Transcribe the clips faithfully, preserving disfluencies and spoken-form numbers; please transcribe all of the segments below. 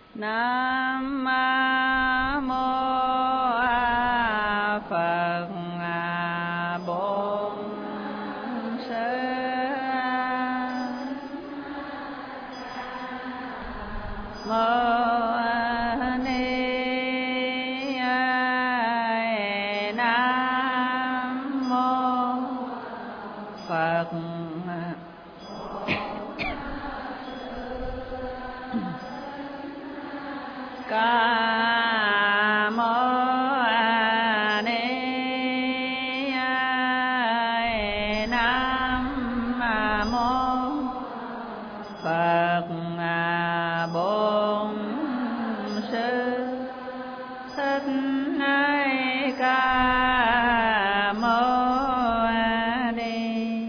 Nam mô Phật. Bổn Sư Mô Ni Nam mô Phật. Ca mâu ni Nam mô Phật. Bổn Sư Thích Ca Mâu Ni.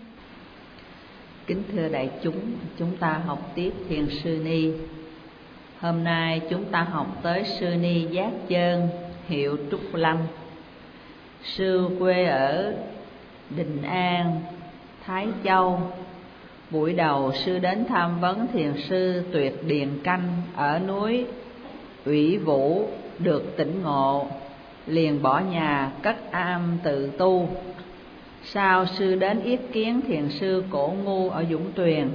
Kính thưa đại chúng, chúng ta học tiếp Thiền Sư Ni. Hôm nay chúng ta học tới Sư Ni Giác Chơn, hiệu Trúc Lâm. Sư quê ở Định An, Thái Châu. Buổi đầu sư đến tham vấn Thiền Sư Tuyệt Điền Canh ở núi Ủy Vũ, được tỉnh ngộ, liền bỏ nhà cất am tự tu. Sau sư đến yết kiến Thiền Sư Cổ Ngu ở Dũng Tuyền.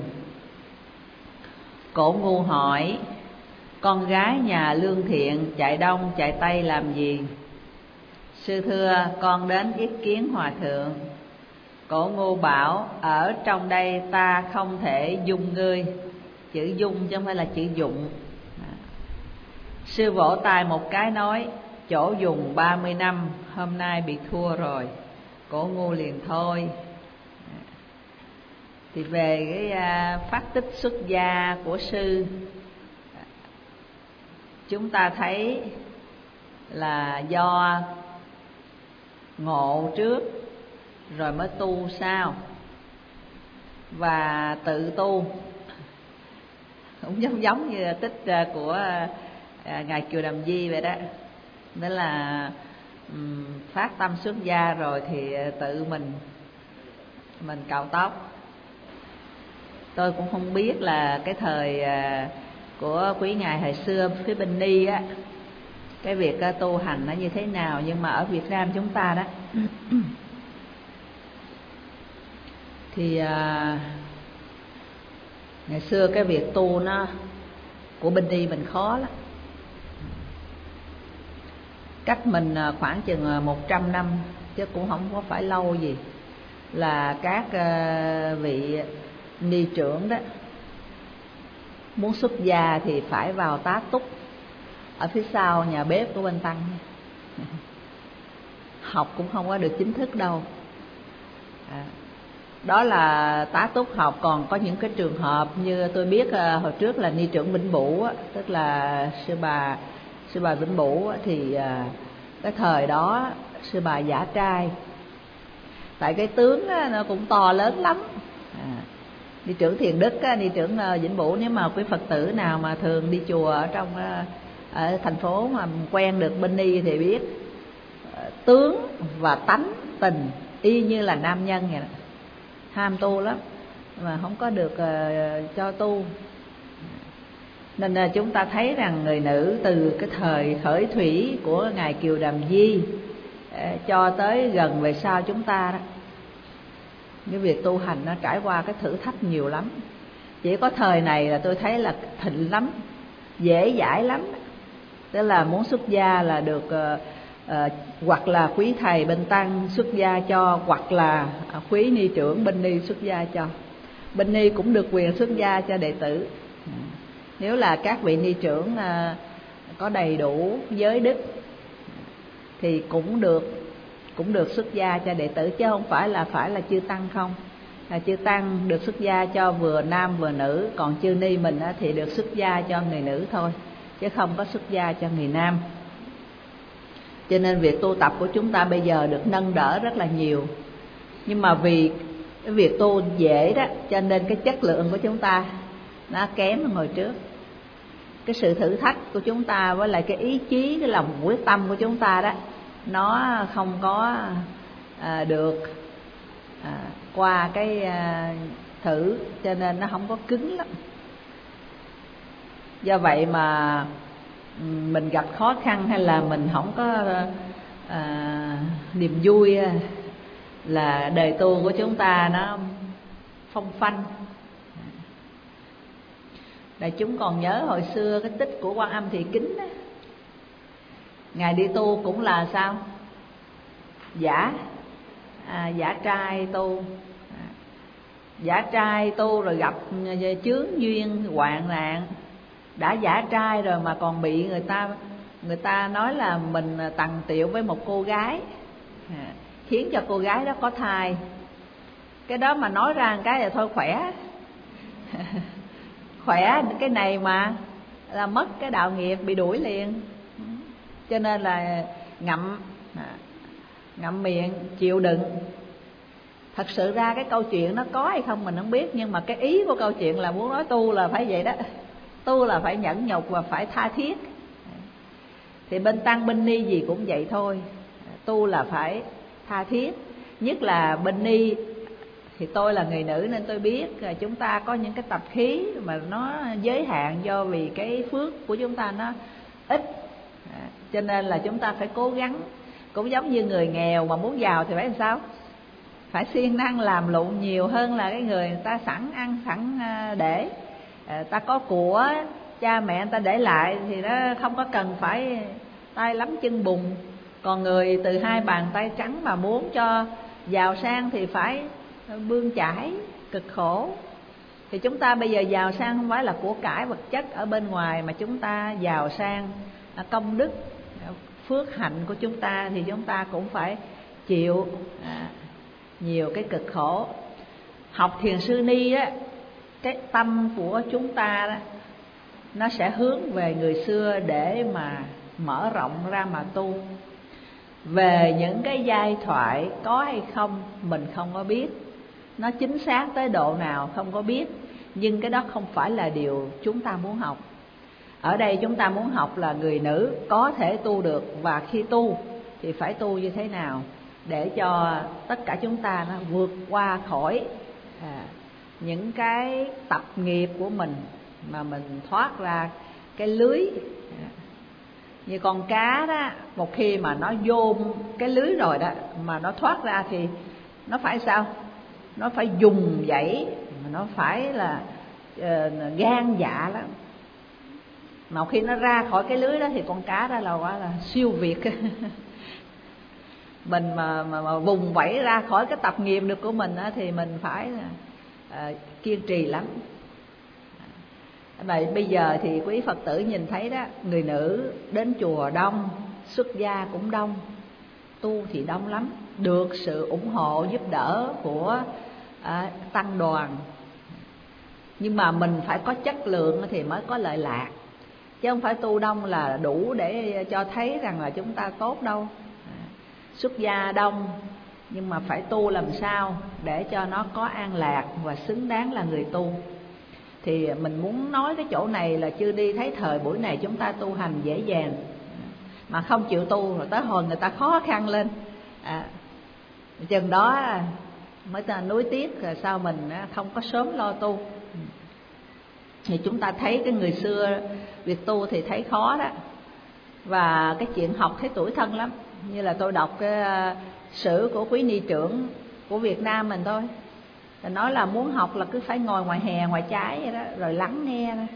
Cổ Ngu hỏi: con gái nhà lương thiện chạy đông chạy tây làm gì? Sư thưa: con đến yết kiến hòa thượng. Cổ Ngu bảo: ở trong đây ta không thể dung ngươi. Chữ dung chứ không phải là chữ dụng. Sư vỗ tay một cái nói: chỗ dùng ba mươi năm, hôm nay bị thua rồi. Cổ Ngu liền thôi. Thì về cái phát tích xuất gia của sư, chúng ta thấy là do ngộ trước rồi mới tu sau, và tự tu cũng giống giống như tích của ngài Kiều Đàm Di vậy đó. Đó là phát tâm xuất gia rồi thì tự mình mình cạo tóc. Tôi cũng không biết là cái thời của quý ngài hồi xưa phía bên Ni á, cái việc tu hành nó như thế nào, nhưng mà ở Việt Nam chúng ta đó thì à, ngày xưa cái việc tu nó của bên Ni mình khó lắm. Cách mình khoảng chừng một trăm năm chứ cũng không có phải lâu gì, là các vị ni trưởng đó muốn xuất gia thì phải vào tá túc ở phía sau nhà bếp của bên tăng. Học cũng không có được chính thức đâu. À, đó là tá túc học. Còn có những cái trường hợp như tôi biết hồi trước là ni trưởng Vĩnh Bửu, tức là sư bà sư bà Vĩnh Bửu, thì cái thời đó sư bà giả trai, tại cái tướng nó cũng to lớn lắm. À, đi trưởng Thiền Đức, đi trưởng Vĩnh Bửu, nếu mà quý Phật tử nào mà thường đi chùa ở trong ở thành phố mà quen được bên Ni thì biết tướng và tánh tình y như là nam nhân vậy đó. Ham tu lắm mà không có được uh, cho tu. Nên uh, chúng ta thấy rằng người nữ từ cái thời khởi thủy của ngài Kiều Đàm Di uh, cho tới gần về sau chúng ta đó, cái việc tu hành nó trải qua cái thử thách nhiều lắm. Chỉ có thời này là tôi thấy là thịnh lắm, dễ dãi lắm. Tức là muốn xuất gia là được uh, uh, hoặc là quý thầy bên tăng xuất gia cho, hoặc là uh, quý ni trưởng bên Ni xuất gia cho. Bên Ni cũng được quyền xuất gia cho đệ tử. Nếu là các vị ni trưởng uh, có đầy đủ giới đức thì cũng được cũng được xuất gia cho đệ tử, chứ không phải là phải là chư tăng không. À, chư tăng được xuất gia cho vừa nam vừa nữ, còn chư ni mình á, thì được xuất gia cho người nữ thôi, chứ không có xuất gia cho người nam. Cho nên việc tu tập của chúng ta bây giờ được nâng đỡ rất là nhiều. Nhưng mà vì cái việc tu dễ đó, cho nên cái chất lượng của chúng ta nó kém hơn hồi trước. Cái sự thử thách của chúng ta với lại cái ý chí, cái lòng quyết tâm của chúng ta đó, nó không có à, được à, qua cái à, thử, cho nên nó không có cứng lắm. Do vậy mà mình gặp khó khăn hay là mình không có à, niềm vui là đời tu của chúng ta nó phong phanh. Đại chúng còn nhớ hồi xưa cái tích của Quan Âm Thị Kính đó. Ngài đi tu cũng là sao? Giả à, giả trai tu, giả trai tu rồi gặp chướng duyên hoạn nạn. Đã giả trai rồi mà còn bị người ta người ta nói là mình tằng tiệu với một cô gái, à, khiến cho cô gái đó có thai. Cái đó mà nói ra một cái là thôi khỏe. Khỏe cái này mà là mất cái đạo nghiệp, bị đuổi liền. Cho nên là ngậm ngậm miệng chịu đựng. Thật sự ra cái câu chuyện nó có hay không mình không biết, nhưng mà cái ý của câu chuyện là muốn nói tu là phải vậy đó. Tu là phải nhẫn nhục và phải tha thiết. Thì bên tăng bên ni gì cũng vậy thôi. Tu là phải tha thiết. Nhất là bên ni thì tôi là người nữ nên tôi biết chúng ta có những cái tập khí mà nó giới hạn, do vì cái phước của chúng ta nó ít, cho nên là chúng ta phải cố gắng. Cũng giống như người nghèo mà muốn giàu thì phải làm sao? Phải siêng năng làm lụng nhiều hơn là cái người người ta sẵn ăn sẵn để. Ta có của cha mẹ người ta để lại thì nó không có cần phải tay lắm chân bùn. Còn người từ hai bàn tay trắng mà muốn cho giàu sang thì phải bươn chải cực khổ. Thì chúng ta bây giờ giàu sang không phải là của cải vật chất ở bên ngoài, mà chúng ta giàu sang công đức phước hạnh của chúng ta, thì chúng ta cũng phải chịu à, nhiều cái cực khổ. Học thiền sư ni á, cái tâm của chúng ta đó, nó sẽ hướng về người xưa để mà mở rộng ra mà tu. Về những cái giai thoại có hay không mình không có biết, nó chính xác tới độ nào không có biết, nhưng cái đó không phải là điều chúng ta muốn học. Ở đây chúng ta muốn học là người nữ có thể tu được, và khi tu thì phải tu như thế nào để cho tất cả chúng ta nó vượt qua khỏi à, những cái tập nghiệp của mình mà mình thoát ra cái lưới. Như con cá đó, một khi mà nó vô cái lưới rồi đó mà nó thoát ra thì nó phải sao? Nó phải dùng dãy, nó phải là uh, gan dạ lắm. Mà khi nó ra khỏi cái lưới đó thì con cá đó là quá là siêu việt. Mình mà, mà, mà vùng vẫy ra khỏi cái tập nghiệp được của mình đó, thì mình phải uh, kiên trì lắm. Vậy bây giờ thì quý Phật tử nhìn thấy đó, người nữ đến chùa đông, xuất gia cũng đông, tu thì đông lắm, được sự ủng hộ giúp đỡ của à, tăng đoàn. Nhưng mà mình phải có chất lượng thì mới có lợi lạc, chứ không phải tu đông là đủ để cho thấy rằng là chúng ta tốt đâu. Xuất gia đông nhưng mà phải tu làm sao để cho nó có an lạc và xứng đáng là người tu. Thì mình muốn nói cái chỗ này là chưa đi thấy thời buổi này chúng ta tu hành dễ dàng, mà không chịu tu rồi tới hồi người ta khó khăn lên à, chừng đó mới ta nuối tiếc rồi sao mình không có sớm lo tu. Thì chúng ta thấy cái người xưa việc tu thì thấy khó đó. Và cái chuyện học thấy tủi thân lắm. Như là tôi đọc cái uh, sử của quý ni trưởng của Việt Nam mình thôi, thì nói là muốn học là cứ phải ngồi ngoài hè ngoài trái vậy đó, rồi lắng nghe đó.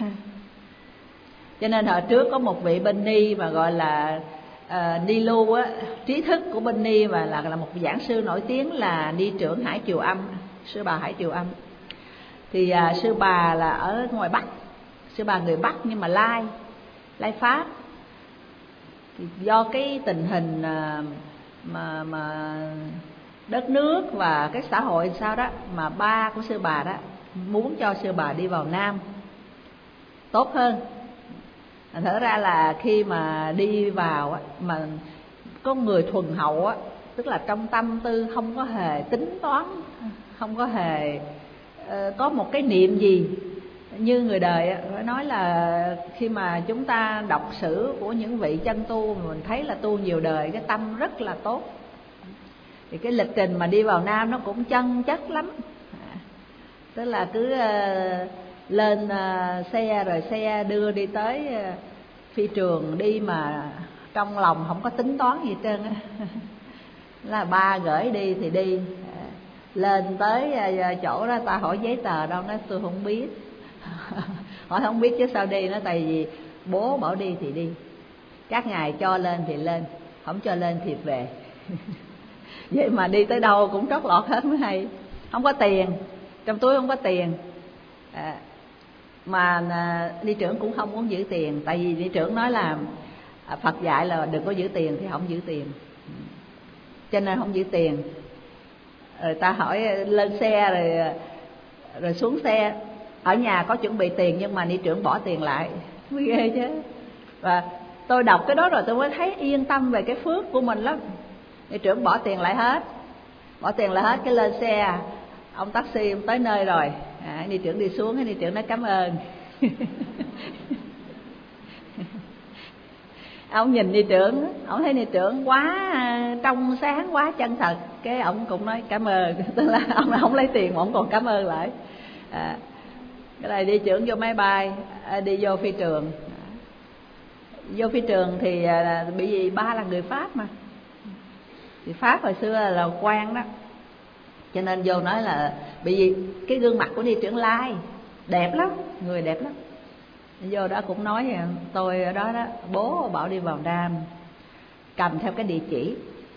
Cho nên hồi trước có một vị bên ni mà gọi là uh, ni lưu á, trí thức của bên ni, và là, là một giảng sư nổi tiếng là ni trưởng Hải Triều Âm, sư bà Hải Triều Âm. Thì uh, sư bà là ở ngoài Bắc, sư bà người Bắc nhưng mà Lai Lai Pháp. Thì do cái tình hình uh, mà mà đất nước và cái xã hội sao đó, mà ba của sư bà đó muốn cho sư bà đi vào Nam tốt hơn. Thật ra là khi mà đi vào mà có người thuần hậu á, tức là trong tâm tư không có hề tính toán, không có hề uh, có một cái niệm gì như người đời. Phải nói là khi mà chúng ta đọc sử của những vị chân tu, mình thấy là tu nhiều đời cái tâm rất là tốt. Thì cái lịch trình mà đi vào Nam nó cũng chân chất lắm, tức là cứ lên uh, xe rồi xe đưa đi tới uh, phi trường đi mà trong lòng không có tính toán gì hết trơn á. Là ba gửi đi thì đi, lên tới chỗ đó ta hỏi giấy tờ đâu, nói tôi không biết. Hỏi không biết chứ sao đi, nó tại vì bố bảo đi thì đi, các ngài cho lên thì lên, không cho lên thì về. Vậy mà đi tới đâu cũng trót lọt hết mới hay. Không có tiền, trong túi không có tiền, à, mà à, đi trưởng cũng không muốn giữ tiền, tại vì đi trưởng nói là à, Phật dạy là đừng có giữ tiền thì không giữ tiền, cho nên không giữ tiền. Rồi ta hỏi lên xe rồi rồi xuống xe, ở nhà có chuẩn bị tiền nhưng mà ni trưởng bỏ tiền lại, mới ghê chứ. Và tôi đọc cái đó rồi tôi mới thấy yên tâm về cái phước của mình lắm. Ni trưởng bỏ tiền lại hết, bỏ tiền lại hết, cái lên xe ông taxi ông tới nơi rồi, à, ni trưởng đi xuống, cái ni trưởng nói cảm ơn. Ông nhìn ni trưởng, ông thấy ni trưởng quá trong sáng, quá chân thật, cái ông cũng nói cảm ơn. Tức là ông không lấy tiền mà ông còn cảm ơn lại. À, cái này đi trưởng vô máy bay, đi vô phi trường. Vô phi trường thì bị gì, ba là người Pháp mà, thì Pháp hồi xưa là quan đó, cho nên vô nói là bị gì, cái gương mặt của đi trưởng Lai đẹp lắm, người đẹp lắm. Vô đó cũng nói tôi ở đó đó, bố bảo đi vào Nam, cầm theo cái địa chỉ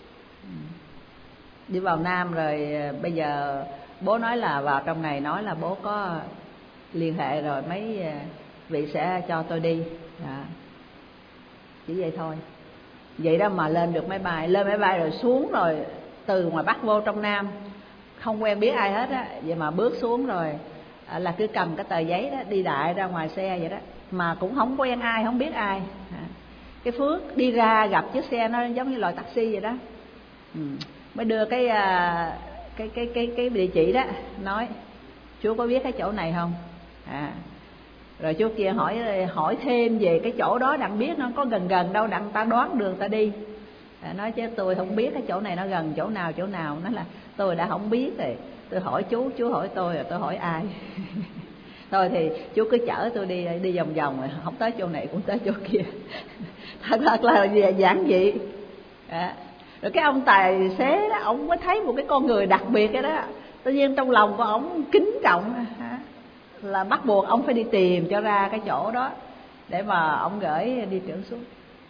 đi vào Nam. Rồi bây giờ bố nói là vào trong này, nói là bố có liên hệ rồi, mấy vị sẽ cho tôi đi. À, chỉ vậy thôi. Vậy đó mà lên được máy bay, lên máy bay rồi xuống rồi từ ngoài Bắc vô trong Nam, không quen biết ai hết á, vậy mà bước xuống rồi là cứ cầm cái tờ giấy đó đi đại ra ngoài xe vậy đó, mà cũng không quen ai, không biết ai. Cái phước đi ra gặp chiếc xe nó giống như loại taxi vậy đó. Ừ. Mới đưa cái cái cái cái cái địa chỉ đó, nói chú có biết cái chỗ này không? À, rồi chú kia hỏi hỏi thêm về cái chỗ đó, đặng biết nó có gần gần đâu, đặng ta đoán đường ta đi. À, nói chứ tôi không biết cái chỗ này nó gần chỗ nào chỗ nào. Nói là tôi đã không biết rồi, tôi hỏi chú, chú hỏi tôi rồi tôi hỏi ai. Thôi thì chú cứ chở tôi đi đi vòng vòng, rồi không tới chỗ này cũng tới chỗ kia. Thật thật là giản dị. À, rồi cái ông tài xế đó, ông mới thấy một cái con người đặc biệt cái đó, tự nhiên trong lòng của ông kính trọng, là bắt buộc ông phải đi tìm cho ra cái chỗ đó để mà ông gửi đi trưởng xuống.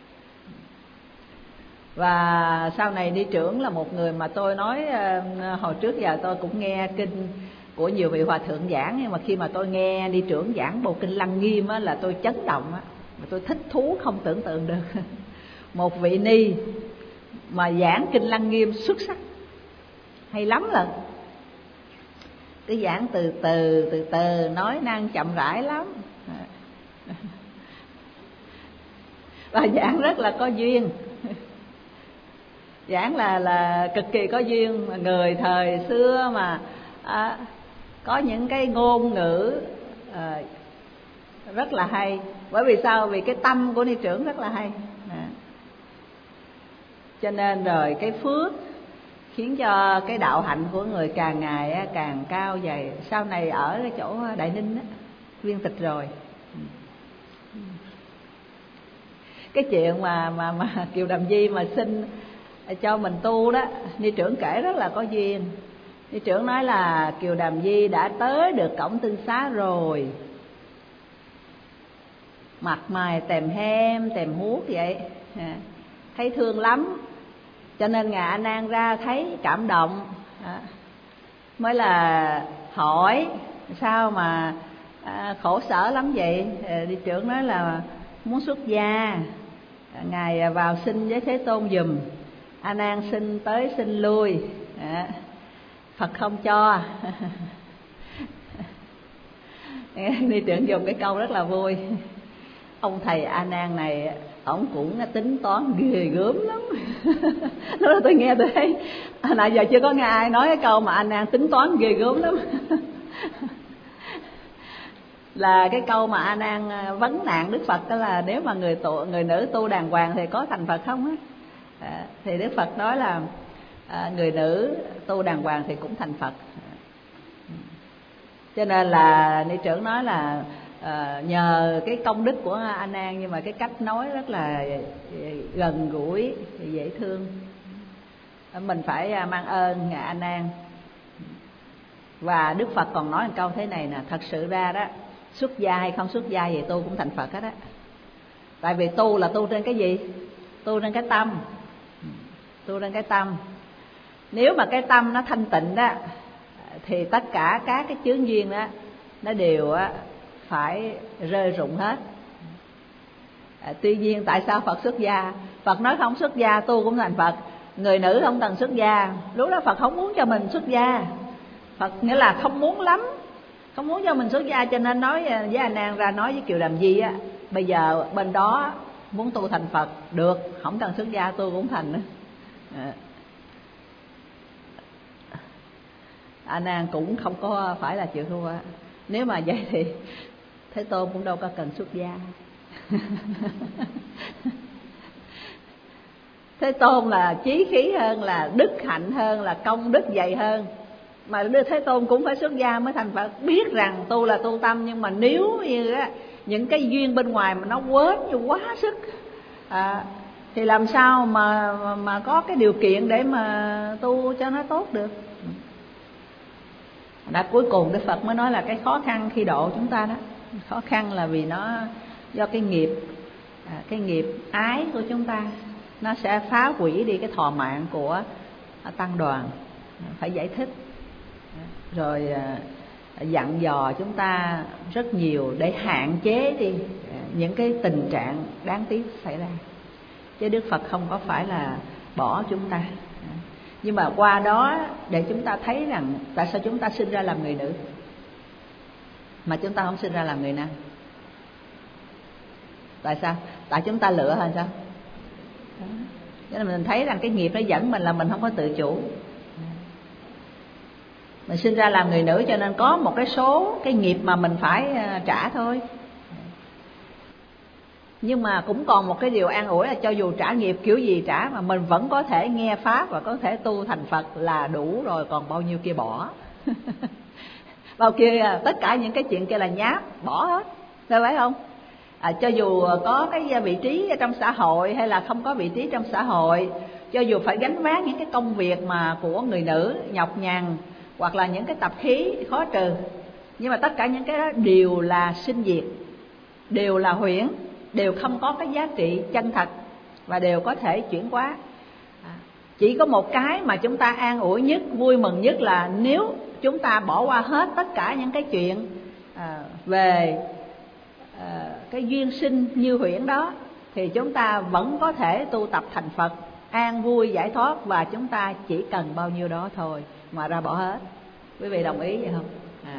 Và sau này đi trưởng là một người mà tôi nói hồi trước giờ tôi cũng nghe kinh của nhiều vị hòa thượng giảng, nhưng mà khi mà tôi nghe đi trưởng giảng bộ kinh Lăng Nghiêm á, là tôi chấn động á, mà tôi thích thú không tưởng tượng được. Một vị ni mà giảng kinh Lăng Nghiêm xuất sắc, hay lắm lần. Cái giảng từ từ từ từ, nói năng chậm rãi lắm, và giảng rất là có duyên. Giảng là là cực kỳ có duyên. Người thời xưa mà à, có những cái ngôn ngữ à, rất là hay. Bởi vì sao? Vì cái tâm của ni trưởng rất là hay. À, cho nên rồi cái phước khiến cho cái đạo hạnh của người càng ngày càng cao dày. Sau này ở cái chỗ Đại Ninh á, viên tịch rồi. Cái chuyện mà mà mà Kiều Đàm Di mà xin cho mình tu đó, ni trưởng kể rất là có duyên. Ni trưởng nói là Kiều Đàm Di đã tới được cổng Tinh Xá rồi, mặt mày tèm hem tèm huốt vậy, à, thấy thương lắm, cho nên ngài A Nan ra thấy cảm động, à, mới là hỏi sao mà à, khổ sở lắm vậy. À, đi trưởng nói là muốn xuất gia, à, ngài vào xin với Thế Tôn giùm. A Nan xin tới xin lui, à, Phật không cho. Đi trưởng dùng cái câu rất là vui. Ông thầy A Nan này ổng cũng tính toán ghê gớm lắm. Lúc đó tôi nghe tôi thấy nãy giờ chưa có nghe ai nói cái câu mà A Nan tính toán ghê gớm lắm. Là cái câu mà A Nan vấn nạn Đức Phật, đó là nếu mà người tu, người nữ tu đàng hoàng thì có thành Phật không á? À, thì Đức Phật nói là à, người nữ tu đàng hoàng thì cũng thành Phật. Cho nên là ni trưởng nói là uh, nhờ cái công đức của A Nan, nhưng mà cái cách nói rất là gần gũi, dễ thương. Mình phải mang ơn ngài A Nan. Và Đức Phật còn nói một câu thế này nè: thật sự ra đó, xuất gia hay không xuất gia gì tu cũng thành Phật hết á. Tại vì tu là tu trên cái gì? Tu trên cái tâm. Tu trên cái tâm. Nếu mà cái tâm nó thanh tịnh đó, thì tất cả các cái chướng duyên đó nó đều phải rơi rụng hết. À, tuy nhiên tại sao Phật xuất gia? Phật nói không xuất gia tu cũng thành Phật. Người nữ không cần xuất gia. Lúc đó Phật không muốn cho mình xuất gia. Phật nghĩa là không muốn lắm, không muốn cho mình xuất gia, cho nên nói với A Nan ra nói với Kiều Đàm Di á, bây giờ bên đó muốn tu thành Phật được, không cần xuất gia tu cũng thành nữa. À. A Nan cũng không có phải là chịu thua. Nếu mà vậy thì Thế Tôn cũng đâu có cần xuất gia. Thế Tôn là chí khí hơn, là đức hạnh hơn, là công đức dày hơn. Mà Đức Thế Tôn cũng phải xuất gia mới thành Phật. Biết rằng tu là tu tâm, nhưng mà nếu như á, những cái duyên bên ngoài mà nó quến như quá sức à, thì làm sao mà, mà mà có cái điều kiện để mà tu cho nó tốt được. Đã cuối cùng Đức Phật mới nói là cái khó khăn khi độ chúng ta đó, khó khăn là vì nó do cái nghiệp à, cái nghiệp ái của chúng ta, nó sẽ phá hủy đi cái thọ mạng của tăng đoàn. Phải giải thích rồi dặn dò chúng ta rất nhiều để hạn chế đi những cái tình trạng đáng tiếc xảy ra. Chứ Đức Phật không có phải là bỏ chúng ta. Nhưng mà qua đó để chúng ta thấy rằng tại sao chúng ta sinh ra làm người nữ mà chúng ta không sinh ra làm người nam. Tại sao? Tại chúng ta lựa hay sao? Cho nên mình thấy rằng cái nghiệp nó dẫn mình là mình không có tự chủ. Mình sinh ra làm người nữ cho nên có một cái số cái nghiệp mà mình phải trả thôi. Nhưng mà cũng còn một cái điều an ủi là cho dù trả nghiệp kiểu gì trả mà mình vẫn có thể nghe Pháp và có thể tu thành Phật là đủ rồi, còn bao nhiêu kia bỏ. Bao kia tất cả những cái chuyện kia là nháp, bỏ hết, phải không? À, cho dù có cái vị trí trong xã hội hay là không có vị trí trong xã hội, cho dù phải gánh vác những cái công việc mà của người nữ nhọc nhằn, hoặc là những cái tập khí khó trừ, nhưng mà tất cả những cái đó đều là sinh diệt, đều là huyễn, đều không có cái giá trị chân thật và đều có thể chuyển hóa. Chỉ có một cái mà chúng ta an ủi nhất, vui mừng nhất là nếu chúng ta bỏ qua hết tất cả những cái chuyện à, về à, cái duyên sinh như huyễn đó, thì chúng ta vẫn có thể tu tập thành Phật, an vui giải thoát, và chúng ta chỉ cần bao nhiêu đó thôi, mà ra bỏ hết. Quý vị đồng ý vậy không? À.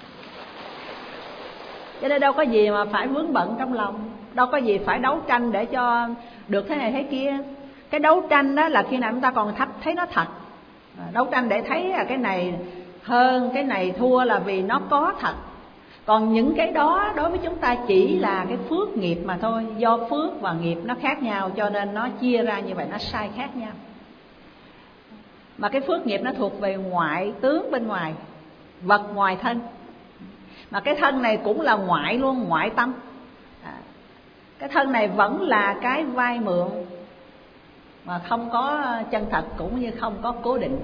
Cho nên đâu có gì mà phải vướng bận trong lòng, đâu có gì phải đấu tranh để cho được thế này thế kia. Cái đấu tranh đó là khi nào chúng ta còn thách thấy nó thật. Đấu tranh để thấy là cái này hơn, cái này thua là vì nó có thật. Còn những cái đó đối với chúng ta chỉ là cái phước nghiệp mà thôi. Do phước và nghiệp nó khác nhau cho nên nó chia ra như vậy, nó sai khác nhau. Mà cái phước nghiệp nó thuộc về ngoại tướng bên ngoài, vật ngoài thân. Mà cái thân này cũng là ngoại luôn, ngoại tâm. À, cái thân này vẫn là cái vay mượn mà không có chân thật, cũng như không có cố định.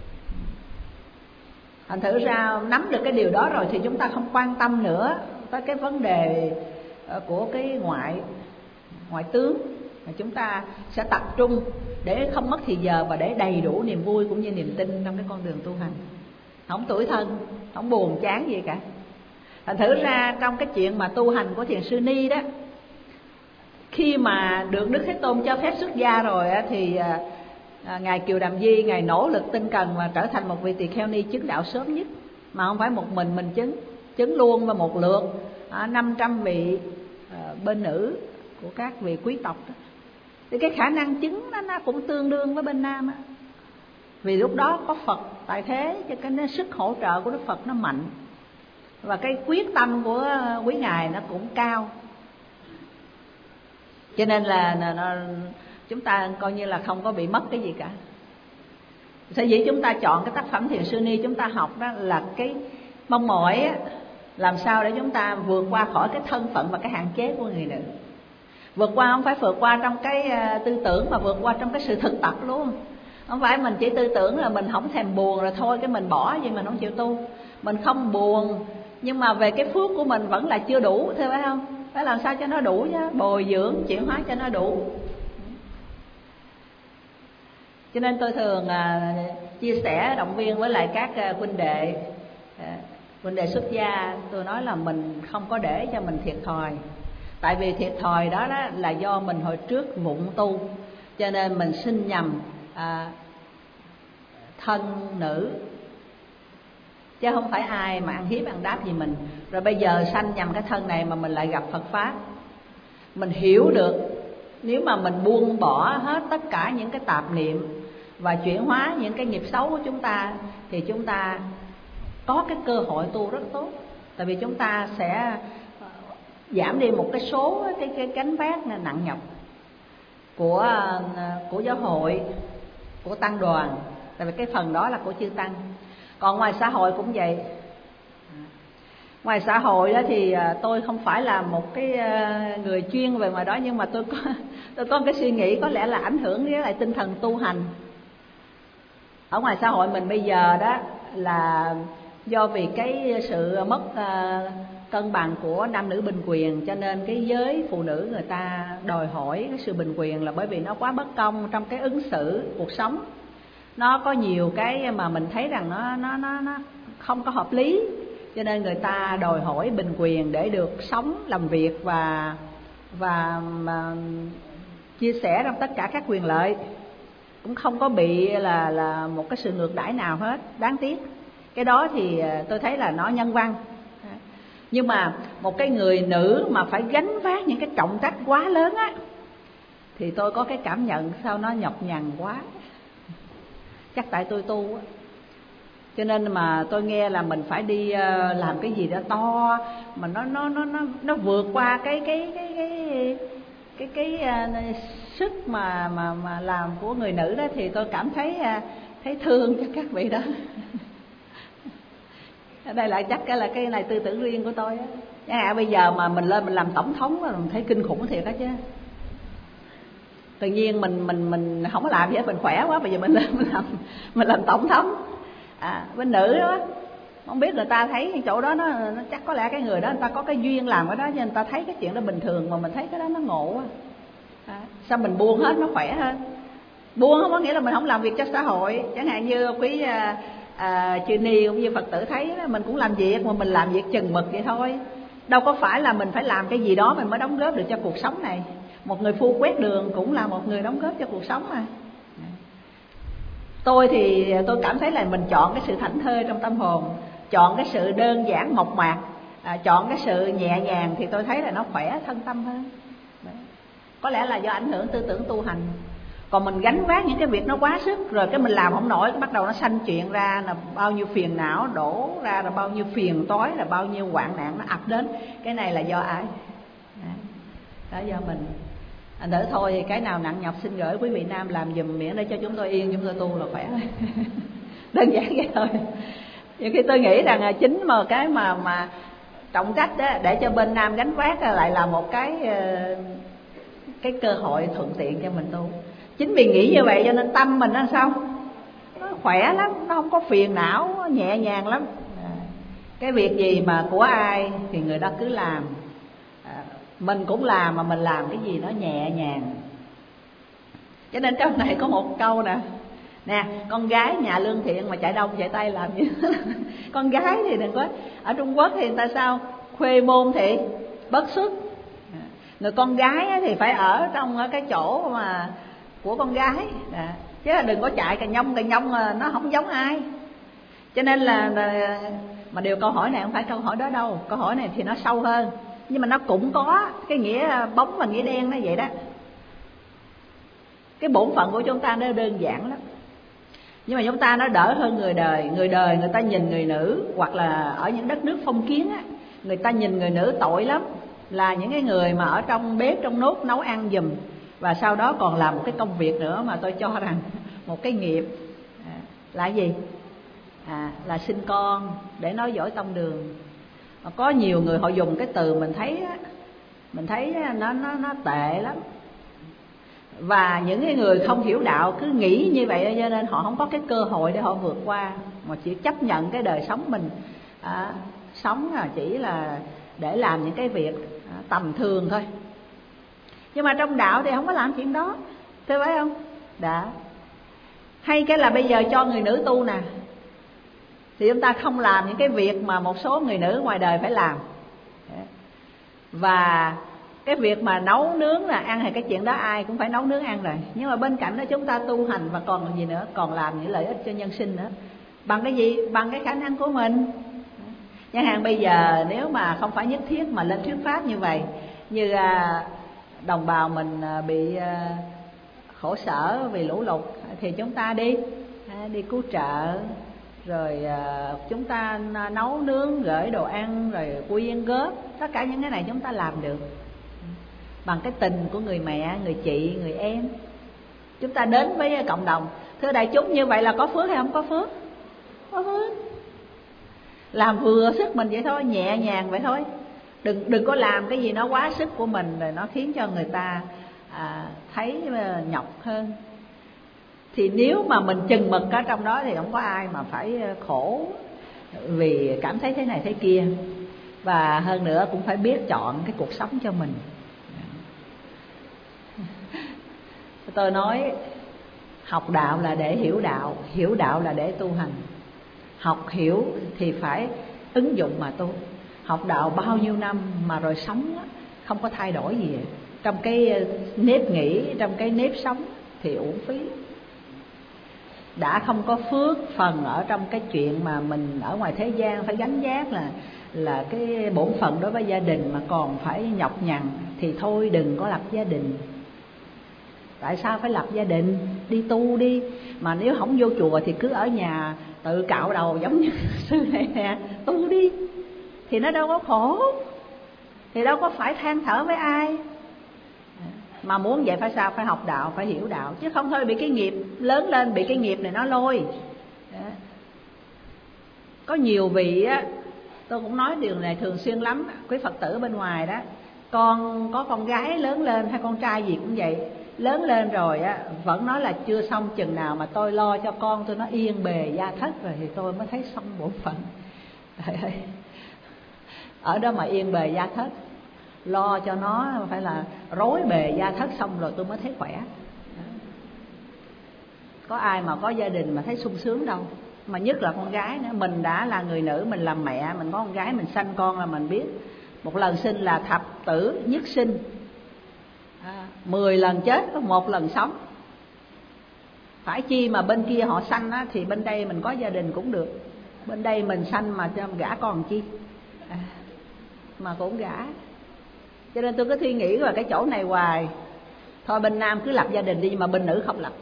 Thành thử ra nắm được cái điều đó rồi thì chúng ta không quan tâm nữa tới cái vấn đề của cái ngoại ngoại tướng, mà chúng ta sẽ tập trung để không mất thì giờ và để đầy đủ niềm vui cũng như niềm tin trong cái con đường tu hành. Không tủi thân, không buồn chán gì cả. Thành thử ra trong cái chuyện mà tu hành của Thiền Sư Ni đó, khi mà được Đức Thế Tôn cho phép xuất gia rồi thì à, Ngài Kiều Đàm Di, Ngài nỗ lực tinh cần và trở thành một vị tỳ kheo ni chứng đạo sớm nhất. Mà không phải một mình mình chứng, chứng luôn và một lượt à, năm trăm vị à, bên nữ của các vị quý tộc đó. Thì cái khả năng chứng đó, nó cũng tương đương với bên nam á. Vì lúc đó có Phật tại thế, cho cái sức hỗ trợ của Đức Phật nó mạnh, và cái quyết tâm của quý ngài nó cũng cao. Cho nên là nó, chúng ta coi như là không có bị mất cái gì cả. Sở dĩ chúng ta chọn cái tác phẩm Thiền Sư Ni chúng ta học đó là cái mong mỏi á, làm sao để chúng ta vượt qua khỏi cái thân phận và cái hạn chế của người nữ. Vượt qua không phải vượt qua trong cái tư tưởng, mà vượt qua trong cái sự thực tập luôn. Không phải mình chỉ tư tưởng là mình không thèm buồn rồi thôi cái mình bỏ vậy mình không chịu tu. Mình không buồn nhưng mà về cái phước của mình vẫn là chưa đủ, thế phải không? Phải làm sao cho nó đủ chứ, bồi dưỡng chuyển hóa cho nó đủ. Cho nên tôi thường à, chia sẻ động viên với lại các à, huynh đệ à, huynh đệ xuất gia. Tôi nói là mình không có để cho mình thiệt thòi. Tại vì thiệt thòi đó, đó là do mình hồi trước mụn tu, cho nên mình sinh nhầm à, thân nữ, chứ không phải ai mà ăn hiếp ăn đáp gì mình. Rồi bây giờ sanh nhầm cái thân này mà mình lại gặp Phật Pháp, mình hiểu được nếu mà mình buông bỏ hết tất cả những cái tạp niệm và chuyển hóa những cái nghiệp xấu của chúng ta, thì chúng ta có cái cơ hội tu rất tốt. Tại vì chúng ta sẽ giảm đi một cái số cái, cái gánh vác nặng nhọc của của giáo hội, của tăng đoàn. Tại vì cái phần đó là của chư tăng. Còn ngoài xã hội cũng vậy. Ngoài xã hội đó thì tôi không phải là một cái người chuyên về ngoài đó, nhưng mà tôi có tôi có cái suy nghĩ có lẽ là ảnh hưởng đến lại tinh thần tu hành. Ở ngoài xã hội mình bây giờ đó là do vì cái sự mất cân bằng của nam nữ bình quyền, cho nên cái giới phụ nữ người ta đòi hỏi cái sự bình quyền, là bởi vì nó quá bất công trong cái ứng xử cuộc sống. Nó có nhiều cái mà mình thấy rằng nó nó nó nó không có hợp lý, cho nên người ta đòi hỏi bình quyền để được sống, làm việc và và mà chia sẻ trong tất cả các quyền lợi, cũng không có bị là là một cái sự ngược đãi nào hết. Đáng tiếc cái đó thì tôi thấy là nó nhân văn. Nhưng mà một cái người nữ mà phải gánh vác những cái trọng trách quá lớn á, thì tôi có cái cảm nhận sao nó nhọc nhằn quá. Chắc tại tôi tu á, cho nên mà tôi nghe là mình phải đi làm cái gì đó to mà nó nó nó nó nó vượt qua cái cái cái cái cái cái, cái sức mà mà mà làm của người nữ đó, thì tôi cảm thấy thấy thương cho các vị đó. Đây là chắc cái là cái này tư tưởng riêng của tôi á. Chẳng hạn bây giờ mà mình lên mình làm tổng thống là mình thấy kinh khủng thiệt đó chứ. Tự nhiên mình mình mình không có làm gì hết, mình khỏe quá, bây giờ mình lên mình làm mình làm tổng thống. À, bên nữ đó không biết người ta thấy cái chỗ đó nó, nó chắc có lẽ cái người đó người ta có cái duyên làm cái đó, cho người ta thấy cái chuyện đó bình thường, mà mình thấy cái đó nó ngộ quá. À, sao mình buông hết nó khỏe hơn. Buông không có nghĩa là mình không làm việc cho xã hội. Chẳng hạn như quý à, à, chư ni cũng như Phật tử thấy đó, mình cũng làm việc mà mình làm việc chừng mực vậy thôi. Đâu có phải là mình phải làm cái gì đó mình mới đóng góp được cho cuộc sống này. Một người phu quét đường cũng là một người đóng góp cho cuộc sống mà. Tôi thì tôi cảm thấy là mình chọn cái sự thảnh thơi trong tâm hồn, chọn cái sự đơn giản mộc mạc, à, chọn cái sự nhẹ nhàng, thì tôi thấy là nó khỏe thân tâm hơn. Đấy. Có lẽ là do ảnh hưởng tư tưởng tu hành. Còn mình gánh vác những cái việc nó quá sức, rồi cái mình làm không nổi, bắt đầu nó sanh chuyện ra là bao nhiêu phiền não đổ ra, là bao nhiêu phiền toái, là bao nhiêu hoạn nạn nó ập đến. Cái này là do ai? Đó do mình. À, đỡ thôi thì cái nào nặng nhọc xin gửi quý vị nam làm giùm, miễn để cho chúng tôi yên, chúng tôi tu là khỏe thôi. Đơn giản vậy thôi. Nhiều khi tôi nghĩ rằng chính mà cái mà mà trọng trách đó để cho bên nam gánh vác lại là một cái cái cơ hội thuận tiện cho mình tu. Chính vì nghĩ như vậy cho nên tâm mình nó sao? Nó khỏe lắm, nó không có phiền não, nhẹ nhàng lắm. À, cái việc gì mà của ai thì người đó cứ làm. À, mình cũng làm, mà mình làm cái gì nó nhẹ nhàng. Cho nên trong này có một câu nè. Nè, con gái nhà lương thiện mà chạy đông chạy tây làm gì? Con gái thì đừng có. Ở Trung Quốc thì người ta sao? Khuê môn thì bất xuất. Người con gái thì phải ở trong cái chỗ mà của con gái. À, chứ là đừng có chạy cà nhông cà nhông, nó không giống ai. Cho nên là, là mà điều câu hỏi này không phải câu hỏi đó đâu. Câu hỏi này thì nó sâu hơn, nhưng mà nó cũng có cái nghĩa bóng và nghĩa đen nó vậy đó. Cái bổn phận của chúng ta nó đơn giản lắm, nhưng mà chúng ta nó đỡ hơn người đời. Người đời người ta nhìn người nữ, hoặc là ở những đất nước phong kiến á, người ta nhìn người nữ tội lắm, là những cái người mà ở trong bếp trong nốt nấu ăn giùm, và sau đó còn làm một cái công việc nữa mà tôi cho rằng một cái nghiệp. À, là gì? à, là sinh con để nói dõi tông đường. Có nhiều người họ dùng cái từ mình thấy mình thấy nó nó nó tệ lắm. Và những cái người không hiểu đạo cứ nghĩ như vậy, cho nên họ không có cái cơ hội để họ vượt qua, mà chỉ chấp nhận cái đời sống mình à, sống là chỉ là để làm những cái việc à, tầm thường thôi. Nhưng mà trong đạo thì không có làm chuyện đó, thấy phải không? Đã. Hay cái là bây giờ cho người nữ tu nè, thì chúng ta không làm những cái việc mà một số người nữ ngoài đời phải làm. Và cái việc mà nấu nướng là ăn hay cái chuyện đó ai cũng phải nấu nướng ăn rồi. Nhưng mà bên cạnh đó chúng ta tu hành và còn gì nữa, còn làm những lợi ích cho nhân sinh nữa. Bằng cái gì? Bằng cái khả năng của mình. Chẳng hạn bây giờ nếu mà không phải nhất thiết mà lên thuyết pháp như vậy, như đồng bào mình bị khổ sở vì lũ lụt, thì chúng ta đi đi cứu trợ, rồi chúng ta nấu nướng gửi đồ ăn, rồi quyên góp, tất cả những cái này chúng ta làm được bằng cái tình của người mẹ, người chị, người em. Chúng ta đến với cộng đồng. Thưa đại chúng, như vậy là có phước hay không có phước? Có phước. Làm vừa sức mình vậy thôi, nhẹ nhàng vậy thôi. Đừng đừng có làm cái gì nó quá sức của mình, rồi nó khiến cho người ta à, thấy nhọc hơn. Thì nếu mà mình chừng mực ở trong đó thì không có ai mà phải khổ vì cảm thấy thế này thế kia. Và hơn nữa cũng phải biết chọn cái cuộc sống cho mình. Tôi nói học đạo là để hiểu đạo, hiểu đạo là để tu hành. Học hiểu thì phải ứng dụng mà tu. Học đạo bao nhiêu năm mà rồi sống không có thay đổi gì trong cái nếp nghĩ, trong cái nếp sống thì uổng phí. Đã không có phước phần ở trong cái chuyện mà mình ở ngoài thế gian phải gánh vác là là cái bổn phận đối với gia đình, mà còn phải nhọc nhằn, thì thôi đừng có lập gia đình. Tại sao phải lập gia đình? Đi tu đi. Mà nếu không vô chùa thì cứ ở nhà tự cạo đầu giống như sư này nè, tu đi. Thì nó đâu có khổ, thì đâu có phải than thở với ai. Mà muốn vậy phải sao? Phải học đạo, phải hiểu đạo. Chứ không thôi bị cái nghiệp lớn lên, bị cái nghiệp này nó lôi. Có nhiều vị á, tôi cũng nói điều này thường xuyên lắm, quý Phật tử bên ngoài đó, con có con gái lớn lên hay con trai gì cũng vậy, lớn lên rồi á vẫn nói là chưa xong, chừng nào mà tôi lo cho con tôi nó yên bề gia thất rồi thì tôi mới thấy xong bổn phận. Trời ơi, ở đó mà yên bề gia thất, lo cho nó phải là rối bề gia thất xong rồi tôi mới thấy khỏe. Có ai mà có gia đình mà thấy sung sướng đâu. Mà nhất là con gái nữa. Mình đã là người nữ, mình làm mẹ, mình có con gái, mình sanh con là mình biết một lần sinh là thập tử nhất sinh, à, mười lần chết có một lần sống. Phải chi mà bên kia họ sanh á, thì bên đây mình có gia đình cũng được. Bên đây mình sanh mà gả con chi à, mà cũng gả. Cho nên tôi cứ suy nghĩ vào cái chỗ này hoài. Thôi bên nam cứ lập gia đình đi, mà bên nữ không lập.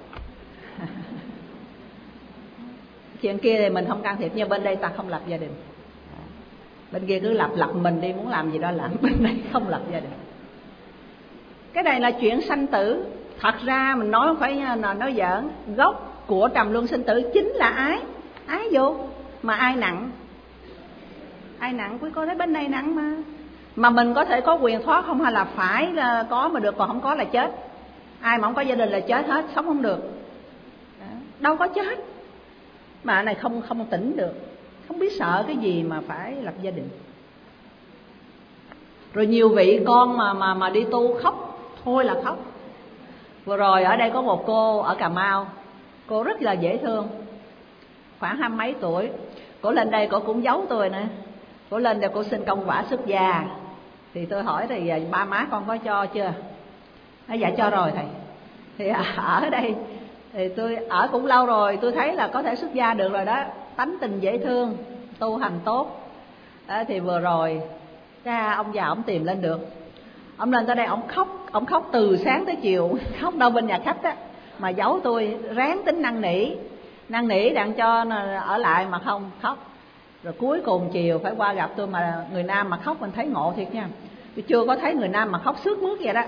Chuyện kia thì mình không can thiệp, nhưng bên đây ta không lập gia đình. Bên kia cứ lập lập mình đi, muốn làm gì đó làm. Bên đây không lập gia đình. Cái này là chuyện sanh tử. Thật ra mình nói không phải nói giỡn. Gốc của trầm luân sinh tử chính là ái. Ái vô. Mà ai nặng? Ai nặng? Quý cô thấy bên này nặng mà. Mà mình có thể có quyền thoát không, hay là phải là có mà được, còn không có là chết. Ai mà không có gia đình là chết hết, sống không được. Đâu có chết. Mà này không không tỉnh được, không biết sợ cái gì mà phải lập gia đình. Rồi nhiều vị con mà mà mà đi tu khóc thôi là khóc. Vừa rồi ở đây có một cô ở Cà Mau, cô rất là dễ thương, khoảng hai mấy tuổi. Cô lên đây cô cũng giấu tôi nữa. Cô lên đây cô xin công quả xuất gia. Thì tôi hỏi thì ba má con có cho chưa? Nói dạ cho rồi thầy. Thì ở đây thì tôi ở cũng lâu rồi, tôi thấy là có thể xuất gia được rồi đó. Tánh tình dễ thương, tu hành tốt đó. Thì vừa rồi cha ông già ông tìm lên được, ông lên tới đây ông khóc, ông khóc từ sáng tới chiều, khóc đâu bên nhà khách á, mà giấu tôi, ráng tính năn nỉ năn nỉ đặng cho ở lại mà không khóc. Rồi cuối cùng chiều phải qua gặp tôi, mà người nam mà khóc mình thấy ngộ thiệt nha. Tôi chưa có thấy người nam mà khóc sướt mướt vậy đó,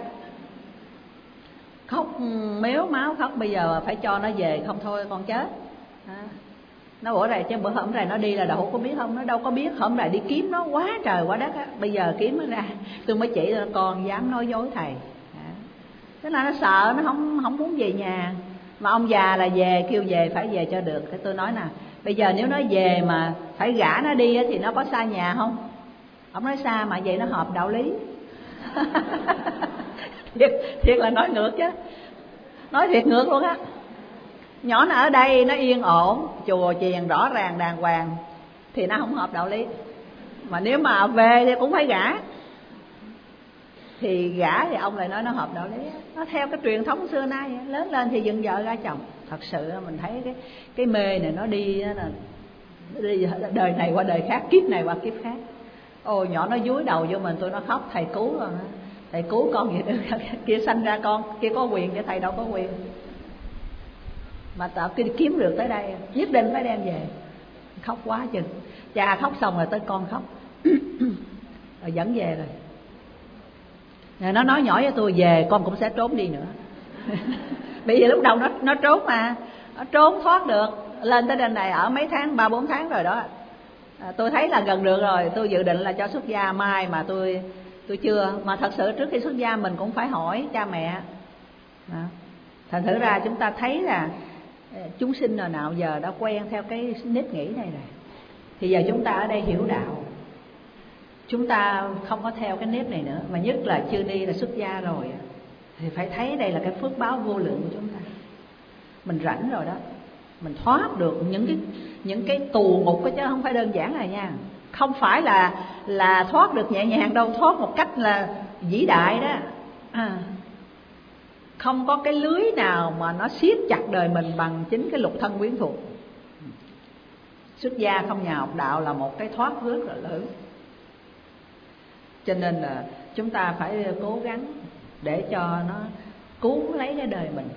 khóc méo máu khóc. Bây giờ phải cho nó về, không thôi con chết à. Nó bữa này chứ bữa hổm này nó đi là Đậu có biết không? Nó đâu có biết, hổm này đi kiếm nó quá trời quá đất á. Bây giờ kiếm nó ra, tôi mới chỉ là con dám nói dối thầy. Thế là nó sợ, nó không không muốn về nhà. Mà ông già là về, kêu về phải về cho được. Thế tôi nói nè, bây giờ nếu nó về mà phải gả nó đi thì nó có xa nhà không? Ông nói xa, mà vậy nó hợp đạo lý. thiệt, thiệt là nói ngược chứ. Nói thiệt ngược luôn á. Nhỏ nó ở đây nó yên ổn, chùa chiền rõ ràng đàng hoàng thì nó không hợp đạo lý. Mà nếu mà về thì cũng phải gả. Thì gả thì ông lại nói nó hợp đạo lý. Nó theo cái truyền thống xưa nay, lớn lên thì dựng vợ ra chồng. Thật sự mình thấy cái cái mê này nó đi, là đi đời này qua đời khác, kiếp này qua kiếp khác. Ôi nhỏ nó dúi đầu vô mình, tôi nó khóc, thầy cứu rồi. Thầy cứu con gì nữa, kia sanh ra con, kia có quyền chứ thầy đâu có quyền. Mà tạo kia kiếm được tới đây, nhất định phải đem về. Khóc quá chừng. Cha khóc xong rồi tới con khóc. Rồi dẫn về rồi. Rồi nó nói nhỏ với tôi, về con cũng sẽ trốn đi nữa. Bởi vì lúc đầu nó nó trốn mà, nó trốn thoát được. Lên tới đây này ở mấy tháng, ba bốn tháng rồi đó. À, tôi thấy là gần được rồi, tôi dự định là cho xuất gia mai mà tôi tôi chưa. Mà thật sự trước khi xuất gia mình cũng phải hỏi cha mẹ. Đó. Thành thử ra chúng ta thấy là chúng sinh nào nào giờ đã quen theo cái nếp nghĩ này rồi. Thì giờ chúng ta ở đây hiểu đạo, chúng ta không có theo cái nếp này nữa. Mà nhất là chưa đi là xuất gia rồi thì phải thấy đây là cái phước báo vô lượng của chúng ta. Mình rảnh rồi đó, mình thoát được những cái những cái tù ngục đó, chứ không phải đơn giản là nha. Không phải là là thoát được nhẹ nhàng đâu, thoát một cách là vĩ đại đó. À, không có cái lưới nào mà nó siết chặt đời mình bằng chính cái lục thân quyến thuộc. Xuất gia không nhà học đạo là một cái thoát rất là lớn. Cho nên là chúng ta phải cố gắng để cho nó cứu lấy cái đời mình.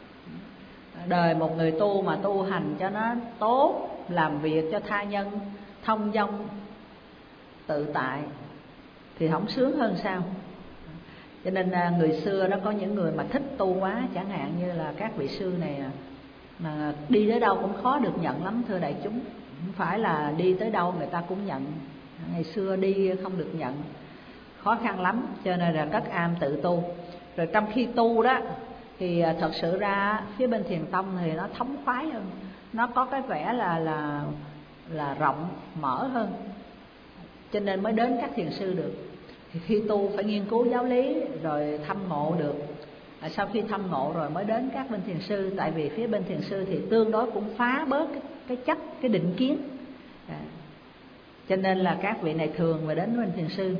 Đời một người tu mà tu hành cho nó tốt, làm việc cho tha nhân thông dong tự tại thì không sướng hơn sao. Cho nên người xưa đó có những người mà thích tu quá, chẳng hạn như là các vị sư này mà đi tới đâu cũng khó được nhận lắm thưa đại chúng. Không phải là đi tới đâu người ta cũng nhận. Ngày xưa đi không được nhận, khó khăn lắm, cho nên là cất am tự tu. Rồi trong khi tu đó thì thật sự ra phía bên Thiền Tông thì nó thống khoái hơn, nó có cái vẻ là là là rộng mở hơn, cho nên mới đến các thiền sư được. Thì khi tu phải nghiên cứu giáo lý rồi thâm ngộ được. À, sau khi thâm ngộ rồi mới đến các bên thiền sư. Tại vì phía bên thiền sư thì tương đối cũng phá bớt cái, cái chấp, cái định kiến. À, cho nên là các vị này thường về đến bên thiền sư.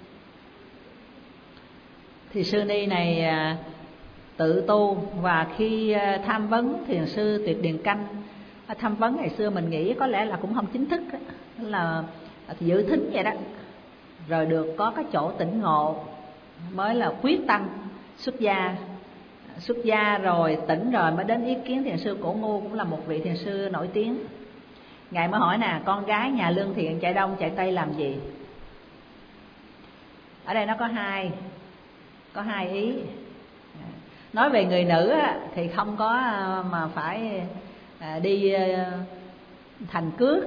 Thì sư ni này à, tự tu, và khi à, tham vấn thiền sư Tuyệt Điền Canh. À, tham vấn ngày xưa mình nghĩ có lẽ là cũng không chính thức đó, là dự thính vậy đó. Rồi được có cái chỗ tỉnh ngộ mới là quyết tâm xuất gia. Xuất gia rồi tỉnh rồi mới đến ý kiến thiền sư Cổ Ngu, cũng là một vị thiền sư nổi tiếng. Ngài mới hỏi nè, con gái nhà lương thiện chạy đông chạy tây làm gì? Ở đây nó có hai có hai ý. Nói về người nữ thì không có mà phải đi thành cước,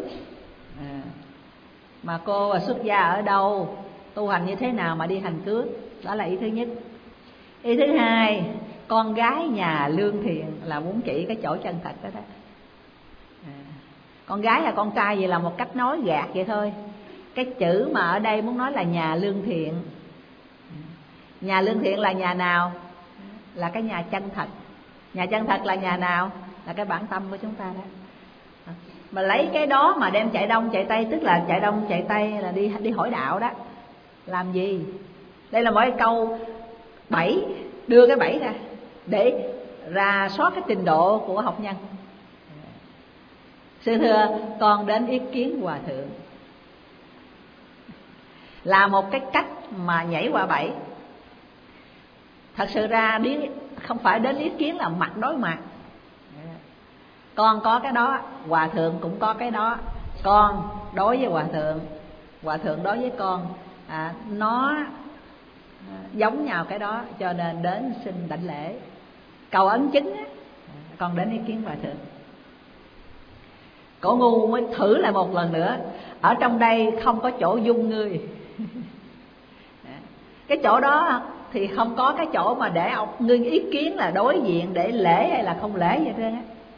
mà cô xuất gia ở đâu, tu hành như thế nào mà đi hành cước. Đó là ý thứ nhất. Ý thứ hai, con gái nhà lương thiện là muốn chỉ cái chỗ chân thật đó đó. À, con gái hay con trai gì là một cách nói gạt vậy thôi. Cái chữ mà ở đây muốn nói là nhà lương thiện. Nhà lương thiện là nhà nào? Là cái nhà chân thật. Nhà chân thật là nhà nào? Là cái bản tâm của chúng ta đó. Mà lấy cái đó mà đem chạy đông chạy tây, tức là chạy đông chạy tây là đi đi hỏi đạo đó. Làm gì? Đây là mỗi câu bẫy, đưa cái bẫy ra để rà soát cái trình độ của học nhân. Sư thưa, con đến ý kiến hòa thượng là một cái cách mà nhảy qua bẫy. Thật sự ra đi không phải đến ý kiến là mặt đối mặt. Con có cái đó, hòa thượng cũng có cái đó. Con đối với hòa thượng, hòa thượng đối với con, à, nó giống nhau cái đó, cho nên đến xin đảnh lễ cầu ấn chứng á. Con đến ý kiến hòa thượng. Cổ ngu mới thử lại một lần nữa. Ở trong đây không có chỗ dung ngươi. Cái chỗ đó thì không có cái chỗ mà để ông ngươi ý kiến là đối diện để lễ hay là không lễ vậy đó.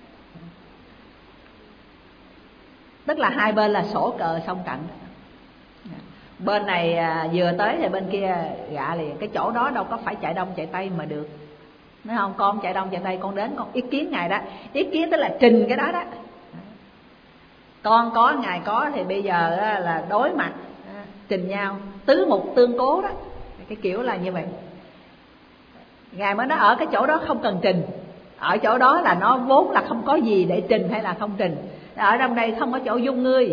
Tức là hai bên là sổ cờ song cạnh. Bên này vừa tới thì bên kia gạ liền. Cái chỗ đó đâu có phải chạy đông chạy tây mà được. Nói không, con chạy đông chạy tây con đến con ý kiến ngài đó. Ý kiến tức là trình cái đó đó. Con có ngài có thì bây giờ là đối mặt trình nhau, tứ mục tương cố đó. Cái kiểu là như vậy. Ngài mới nói ở cái chỗ đó không cần trình. Ở chỗ đó là nó vốn là không có gì để trình hay là không trình. Ở trong đây không có chỗ dung ngươi.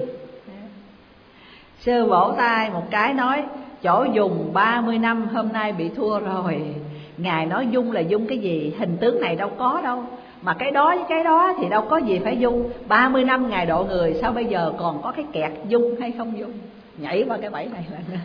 Sư vỗ tay một cái nói chỗ dùng ba mươi năm hôm nay bị thua rồi. Ngài nói dung là dung cái gì? Hình tướng này đâu có đâu. Mà cái đó với cái đó thì đâu có gì phải dung. Ba mươi năm Ngài độ người, sao bây giờ còn có cái kẹt dung hay không dung? Nhảy vào cái bẫy này là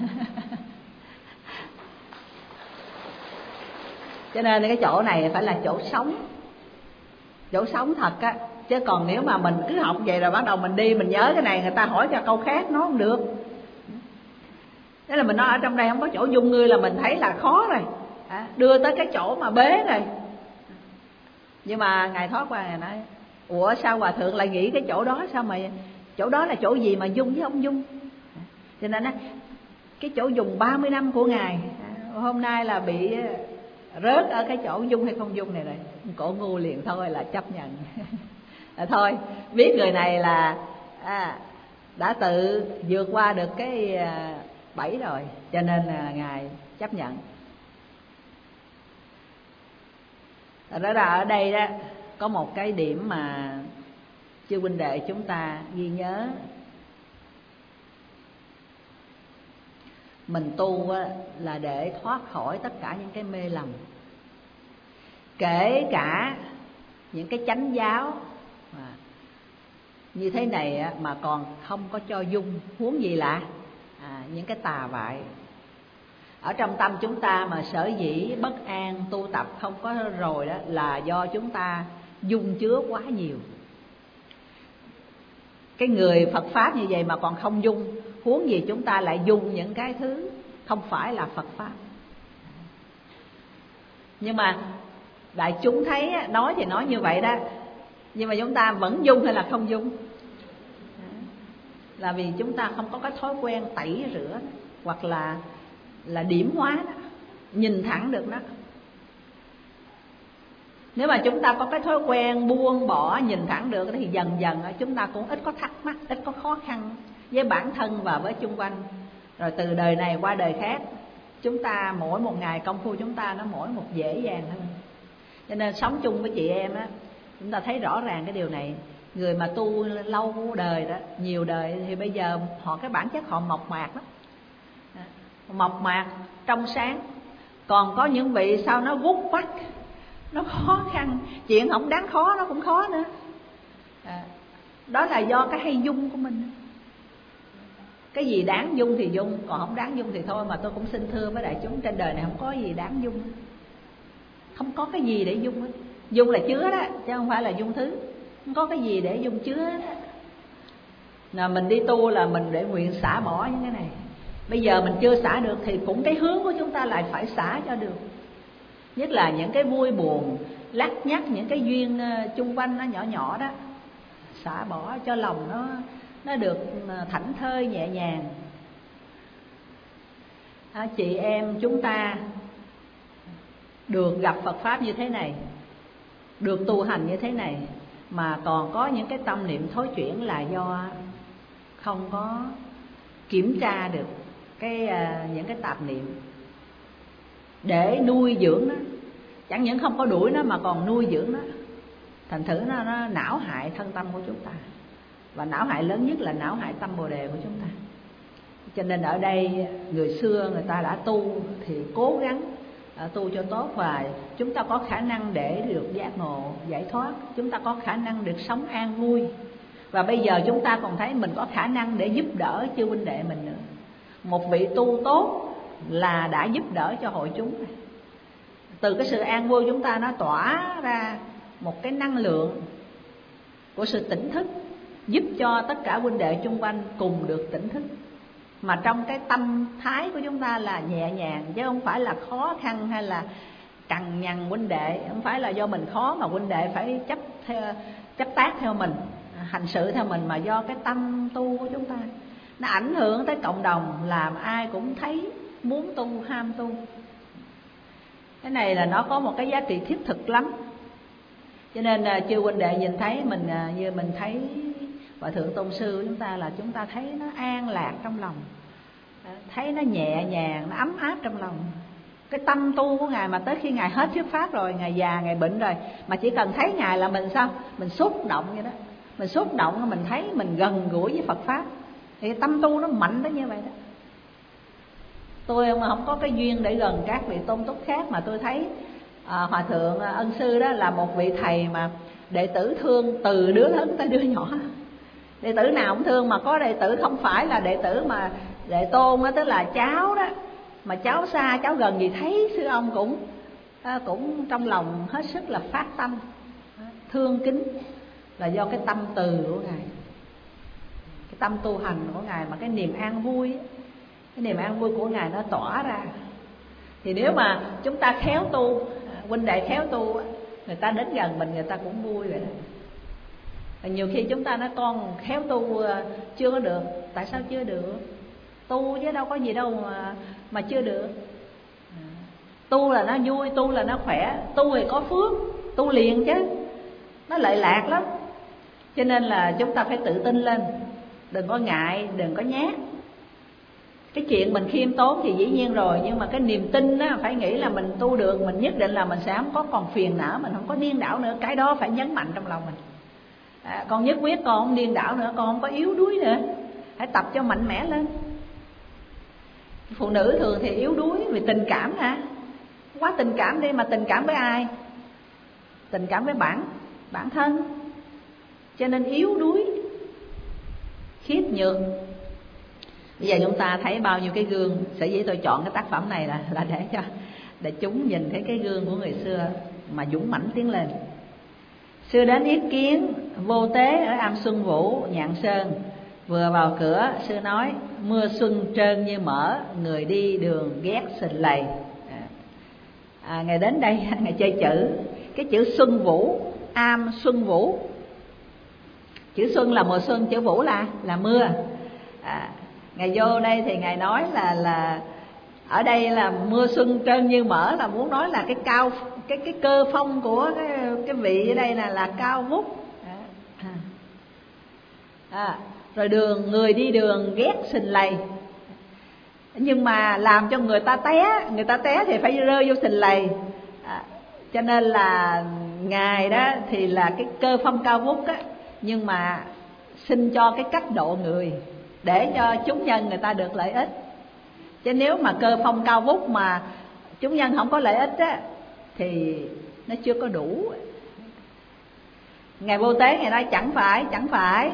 cho nên cái chỗ này phải là chỗ sống. Chỗ sống thật á. Chứ còn nếu mà mình cứ học vậy rồi bắt đầu mình đi mình nhớ cái này, người ta hỏi cho câu khác nó không được. Thế là mình nói ở trong đây không có chỗ dung ngươi là mình thấy là khó rồi. À, đưa tới cái chỗ mà bế rồi. Nhưng mà Ngài thoát qua Ngài nói ủa sao hòa thượng lại nghĩ cái chỗ đó? Sao mà chỗ đó là chỗ gì mà dung với không dung? Cho nên á, cái chỗ dùng ba mươi năm của Ngài hôm nay là bị rớt ở cái chỗ dung hay không dung này rồi. Cổ ngu liền thôi là chấp nhận. À, thôi biết người này là à, đã tự vượt qua được cái à, bẫy rồi, cho nên là Ngài chấp nhận. Đó là ở đây đó có một cái điểm mà chư huynh đệ chúng ta ghi nhớ. Mình tu á, là để thoát khỏi tất cả những cái mê lầm, kể cả những cái chánh giáo à, như thế này á, mà còn không có cho dung, huống gì là à, những cái tà vại. Ở trong tâm chúng ta mà sở dĩ bất an tu tập không có rồi đó là do chúng ta dung chứa quá nhiều. Cái người Phật Pháp như vậy mà còn không dung, huống gì chúng ta lại dung những cái thứ không phải là Phật Pháp. Nhưng mà đại chúng thấy nói thì nói như vậy đó, nhưng mà chúng ta vẫn dung hay là không dung? Là vì chúng ta không có cái thói quen tẩy rửa hoặc là là điểm hóa đó, nhìn thẳng được đó. Nếu mà chúng ta có cái thói quen buông bỏ nhìn thẳng được thì dần dần chúng ta cũng ít có thắc mắc, ít có khó khăn với bản thân và với chung quanh. Rồi từ đời này qua đời khác, chúng ta mỗi một ngày công phu chúng ta nó mỗi một dễ dàng hơn. Cho nên sống chung với chị em á, chúng ta thấy rõ ràng cái điều này. Người mà tu lâu đời đó, nhiều đời thì bây giờ họ cái bản chất họ mộc mạc lắm, mộc mạc trong sáng. Còn có những vị sao nó vút vắt, nó khó khăn, chuyện không đáng khó nó cũng khó nữa. À, đó là do cái hay dung của mình. Cái gì đáng dung thì dung, còn không đáng dung thì thôi. Mà tôi cũng xin thưa với đại chúng, trên đời này không có gì đáng dung, không có cái gì để dung hết. Dung là chứa đó, chứ không phải là dung thứ. Không có cái gì để dung chứa đó. Là mình đi tu là mình để nguyện xả bỏ những cái này. Bây giờ mình chưa xả được thì cũng cái hướng của chúng ta lại phải xả cho được. Nhất là những cái vui buồn, lắt nhắt, những cái duyên chung quanh nó nhỏ nhỏ đó, xả bỏ cho lòng nó nó được thảnh thơi nhẹ nhàng. À, chị em chúng ta được gặp Phật Pháp như thế này, được tu hành như thế này, mà còn có những cái tâm niệm thối chuyển là do không có kiểm tra được cái uh, những cái tạp niệm để nuôi dưỡng nó. Chẳng những không có đuổi nó mà còn nuôi dưỡng nó, thành thử nó, nó não hại thân tâm của chúng ta. Và não hại lớn nhất là não hại tâm Bồ Đề của chúng ta. Cho nên ở đây người xưa người ta đã tu thì cố gắng tu cho tốt, và chúng ta có khả năng để được giác ngộ, giải thoát. Chúng ta có khả năng được sống an vui. Và bây giờ chúng ta còn thấy mình có khả năng để giúp đỡ chư huynh đệ mình nữa. Một vị tu tốt là đã giúp đỡ cho hội chúng. Từ cái sự an vui chúng ta nó tỏa ra một cái năng lượng của sự tỉnh thức, giúp cho tất cả huynh đệ chung quanh cùng được tỉnh thức. Mà trong cái tâm thái của chúng ta là nhẹ nhàng, chứ không phải là khó khăn hay là cằn nhằn huynh đệ. Không phải là do mình khó mà huynh đệ phải chấp theo, chấp tác theo mình, hành sự theo mình, mà do cái tâm tu của chúng ta nó ảnh hưởng tới cộng đồng, làm ai cũng thấy muốn tu, ham tu. Cái này là nó có một cái giá trị thiết thực lắm. Cho nên chư huynh đệ nhìn thấy mình như mình thấy Hòa Thượng Tôn Sư của chúng ta, là chúng ta thấy nó an lạc trong lòng, thấy nó nhẹ nhàng, nó ấm áp trong lòng. Cái tâm tu của Ngài mà tới khi Ngài hết thuyết pháp rồi, Ngài già, Ngài bệnh rồi, mà chỉ cần thấy Ngài là mình sao? Mình xúc động vậy đó. Mình xúc động, mình thấy mình gần gũi với Phật Pháp. Thì tâm tu nó mạnh tới như vậy đó. Tôi mà không có cái duyên để gần các vị tôn túc khác, mà tôi thấy à, Hòa Thượng Ân Sư đó là một vị thầy mà đệ tử thương từ đứa lớn tới đứa nhỏ. Đệ tử nào cũng thương, mà có đệ tử không phải là đệ tử mà đệ tôn đó, tức là cháu đó, mà cháu xa cháu gần gì thấy sư ông cũng à, cũng trong lòng hết sức là phát tâm thương kính, là do cái tâm từ của Ngài, cái tâm tu hành của Ngài, mà cái niềm an vui, cái niềm an vui của Ngài nó tỏa ra. Thì nếu mà chúng ta khéo tu, huynh đệ khéo tu, người ta đến gần mình người ta cũng vui vậy đó. Nhiều khi chúng ta nói con khéo tu chưa có được. Tại sao chưa được? Tu chứ đâu có gì đâu mà, mà chưa được. Tu là nó vui, tu là nó khỏe, tu thì có phước, tu liền chứ, nó lợi lạc lắm. Cho nên là chúng ta phải tự tin lên, đừng có ngại, đừng có nhát. Cái chuyện mình khiêm tốn thì dĩ nhiên rồi, nhưng mà cái niềm tin á, phải nghĩ là mình tu được, mình nhất định là mình sẽ không có còn phiền não, mình không có điên đảo nữa. Cái đó phải nhấn mạnh trong lòng mình. À, con nhất quyết con không điên đảo nữa, con không có yếu đuối nữa. Hãy tập cho mạnh mẽ lên. Phụ nữ thường thì yếu đuối vì tình cảm hả? Quá tình cảm đi, mà tình cảm với ai? Tình cảm với bản bản thân. Cho nên yếu đuối, khiếp nhược. Bây giờ chúng ta thấy bao nhiêu cái gương. Sở dĩ tôi chọn cái tác phẩm này là, là để cho để chúng nhìn thấy cái gương của người xưa mà dũng mãnh tiến lên. Xưa đến yết kiến Vô Tế ở Am Xuân Vũ, Nhạn Sơn. Vừa vào cửa, sư nói mưa xuân trơn như mỡ, người đi đường ghét sình lầy. À, ngày đến đây ngày chơi chữ, cái chữ Xuân Vũ, Am Xuân Vũ. Chữ xuân là mùa xuân, chữ vũ là là mưa. À, ngày vô đây thì ngài nói là là ở đây là mưa xuân trơn như mỡ, là muốn nói là cái cao cái cái cơ phong của cái cái vị ở đây là là cao vút. À, à, rồi đường người đi đường ghét sình lầy, nhưng mà làm cho người ta té, người ta té thì phải rơi vô sình lầy. À, cho nên là ngài đó thì là cái cơ phong cao vút á, nhưng mà xin cho cái cách độ người để cho chúng nhân người ta được lợi ích. Chứ nếu mà cơ phong cao vút mà chúng nhân không có lợi ích á thì nó chưa có đủ. Ngài Vô Tế ngài nói chẳng phải, chẳng phải.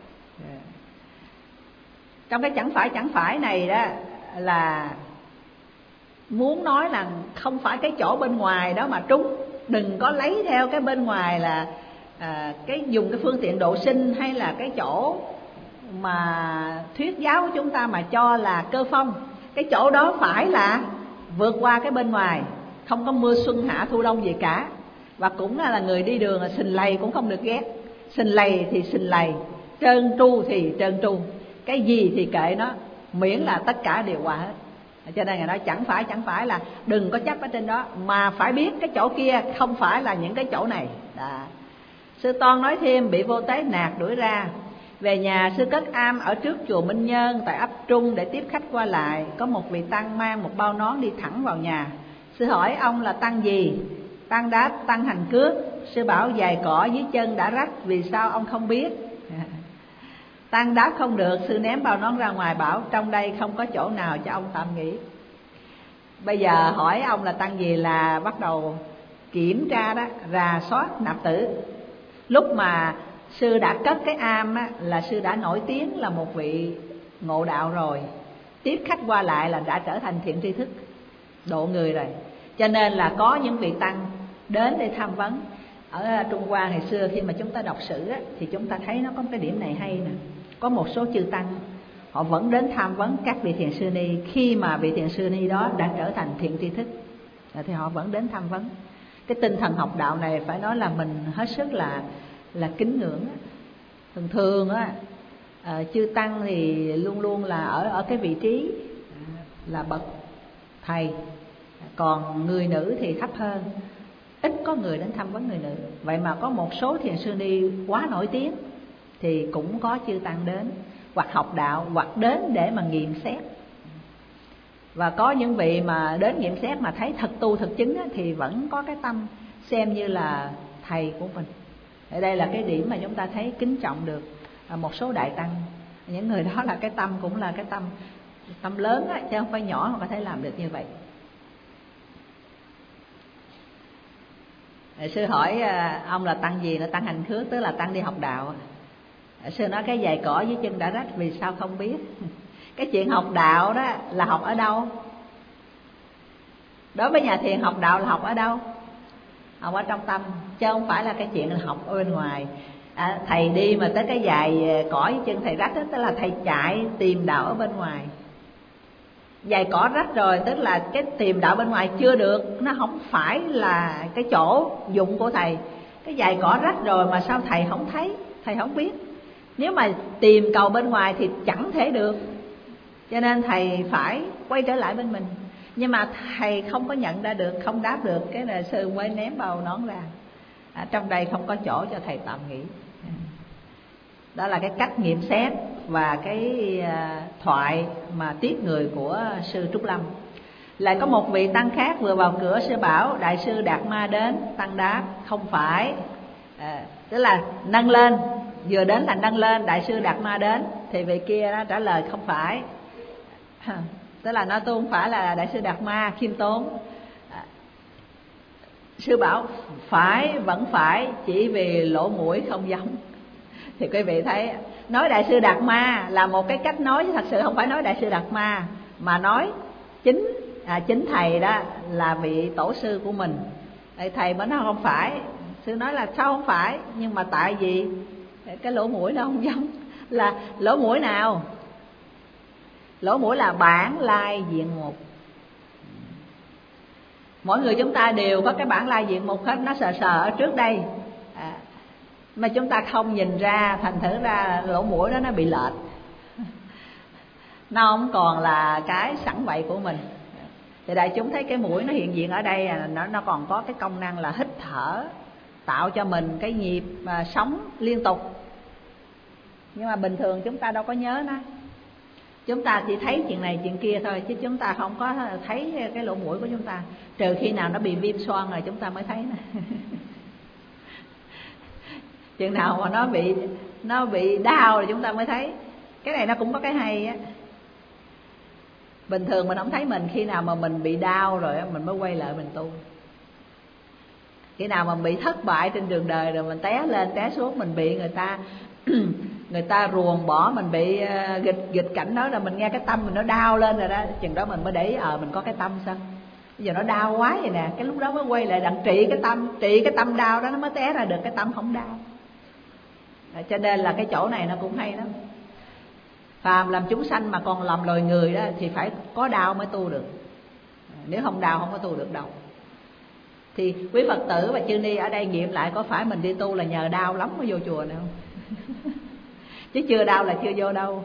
Trong cái chẳng phải, chẳng phải này đó là muốn nói là không phải cái chỗ bên ngoài đó mà trúng. Đừng có lấy theo cái bên ngoài là à, cái dùng cái phương tiện độ sinh hay là cái chỗ mà thuyết giáo của chúng ta mà cho là cơ phong. Cái chỗ đó phải là vượt qua cái bên ngoài, không có mưa xuân hạ thu đông gì cả. Và cũng là, là người đi đường là sình lầy cũng không được ghét. Sình lầy thì sình lầy, trơn tru thì trơn tru, cái gì thì kệ nó, miễn là tất cả đều qua hết. Cho nên ngài nói chẳng phải, chẳng phải là đừng có chấp ở trên đó, mà phải biết cái chỗ kia không phải là những cái chỗ này. Đó. Sư Toan nói thêm bị Vô Tế nạt đuổi ra. Về nhà sư cất am ở trước chùa Minh Nhân tại ấp Trung để tiếp khách qua lại. Có một vị tăng mang một bao nón đi thẳng vào nhà. Sư hỏi ông là tăng gì? Tăng đáp tăng hành cước. Sư bảo giày cỏ dưới chân đã rách, vì sao ông không biết? Tăng đáp không được. Sư ném bao nón ra ngoài bảo trong đây không có chỗ nào cho ông tạm nghỉ. Bây giờ hỏi ông là tăng gì là bắt đầu kiểm tra đó, rà soát nạp tử. Lúc mà sư đã cất cái am á, là sư đã nổi tiếng là một vị ngộ đạo rồi. Tiếp khách qua lại là đã trở thành thiện tri thức, độ người rồi. Cho nên là có những vị tăng đến để tham vấn. Ở Trung Hoa ngày xưa khi mà chúng ta đọc sử á, thì chúng ta thấy nó có một cái điểm này hay nè. Có một số chư tăng họ vẫn đến tham vấn các vị thiền sư ni, khi mà vị thiền sư ni đó đã trở thành thiện tri thức thì họ vẫn đến tham vấn. Cái tinh thần học đạo này phải nói là mình hết sức là là kính ngưỡng. Thường thường á, à, chư tăng thì luôn luôn là ở ở cái vị trí là bậc thầy, còn người nữ thì thấp hơn, ít có người đến tham vấn người nữ. Vậy mà có một số thiền sư ni quá nổi tiếng thì cũng có chư tăng đến, hoặc học đạo hoặc đến để mà nghiệm xét. Và có những vị mà đến nghiệm xét mà thấy thật tu thực chứng á, thì vẫn có cái tâm xem như là thầy của mình. Ở đây là cái điểm mà chúng ta thấy kính trọng được một số đại tăng. Những người đó là cái tâm cũng là cái tâm tâm lớn á, chứ không phải nhỏ mà có thể làm được như vậy. Sư hỏi ông là tăng gì? Là tăng hành khước, tức là tăng đi học đạo. Sư nói cái giày cỏ dưới chân đã rách vì sao không biết. Cái chuyện học đạo đó là học ở đâu? Đối với nhà thiền học đạo là học ở đâu? Học ở trong tâm, chứ không phải là cái chuyện là học ở bên ngoài. À, thầy đi mà tới cái giày cỏ dưới chân thầy rách đó, tức là thầy chạy tìm đạo ở bên ngoài. Giày cỏ rách rồi tức là cái tìm đạo bên ngoài chưa được, nó không phải là cái chỗ dụng của thầy. Cái giày cỏ rách rồi mà sao thầy không thấy, thầy không biết. Nếu mà tìm cầu bên ngoài thì chẳng thể được, cho nên thầy phải quay trở lại bên mình. Nhưng mà thầy không có nhận ra được, không đáp được, cái là sư mới ném bao nón ra. À, trong đây không có chỗ cho thầy tạm nghỉ. Đó là cái cách nghiệm xét và cái thoại mà tiếc người của sư Trúc Lâm. Lại có một vị tăng khác vừa vào cửa, sư bảo đại sư Đạt Ma đến. Tăng đáp không phải, à, tức là nâng lên, vừa đến là nâng lên, đại sư Đạt Ma đến. Thì vị kia đó trả lời không phải, tức là nói tôi không phải là đại sư Đạt Ma khiêm tốn. À, sư bảo phải, vẫn phải, chỉ vì lỗ mũi không giống. Thì quý vị thấy nói đại sư Đạt Ma là một cái cách nói, thật sự không phải nói đại sư Đạt Ma, mà nói chính à, chính thầy đó là vị tổ sư của mình. Thầy mới nói không phải. Sư nói là sao không phải? Nhưng mà tại vì cái lỗ mũi nó không giống. Là lỗ mũi nào? Lỗ mũi là bản lai diện mục. Mỗi người chúng ta đều có cái bản lai diện mục hết, nó sờ sờ ở trước đây à, mà chúng ta không nhìn ra, thành thử ra lỗ mũi đó nó bị lệch. Nó không còn là cái sẵn vậy của mình. Thì đại chúng thấy cái mũi nó hiện diện ở đây, nó nó còn có cái công năng là hít thở, tạo cho mình cái nhịp mà sống liên tục. Nhưng mà bình thường chúng ta đâu có nhớ nó. Chúng ta chỉ thấy chuyện này chuyện kia thôi, chứ chúng ta không có thấy cái lỗ mũi của chúng ta. Trừ khi nào nó bị viêm xoang rồi chúng ta mới thấy nè. Chừng nào mà nó bị nó bị đau rồi chúng ta mới thấy. Cái này nó cũng có cái hay á. Bình thường mình không thấy mình, khi nào mà mình bị đau rồi mình mới quay lại mình tu. Khi nào mà bị thất bại trên đường đời rồi mình té lên té xuống, mình bị người ta người ta ruồng bỏ, mình bị nghịch nghịch cảnh đó, là mình nghe cái tâm mình nó đau lên rồi đó, chừng đó mình mới để ý ờ à, mình có cái tâm sao. Bây giờ nó đau quá vậy nè, cái lúc đó mới quay lại đặng trị cái tâm, trị cái tâm đau đó nó mới té ra được cái tâm không đau. À, cho nên là cái chỗ này nó cũng hay lắm. Phàm làm chúng sanh mà còn làm loài người đó thì phải có đau mới tu được. Nếu không đau không có tu được đâu. Thì quý Phật tử và chư ni ở đây nghiệm lại có phải mình đi tu là nhờ đau lắm mới vô chùa này không? Chứ chưa đau là chưa vô đâu.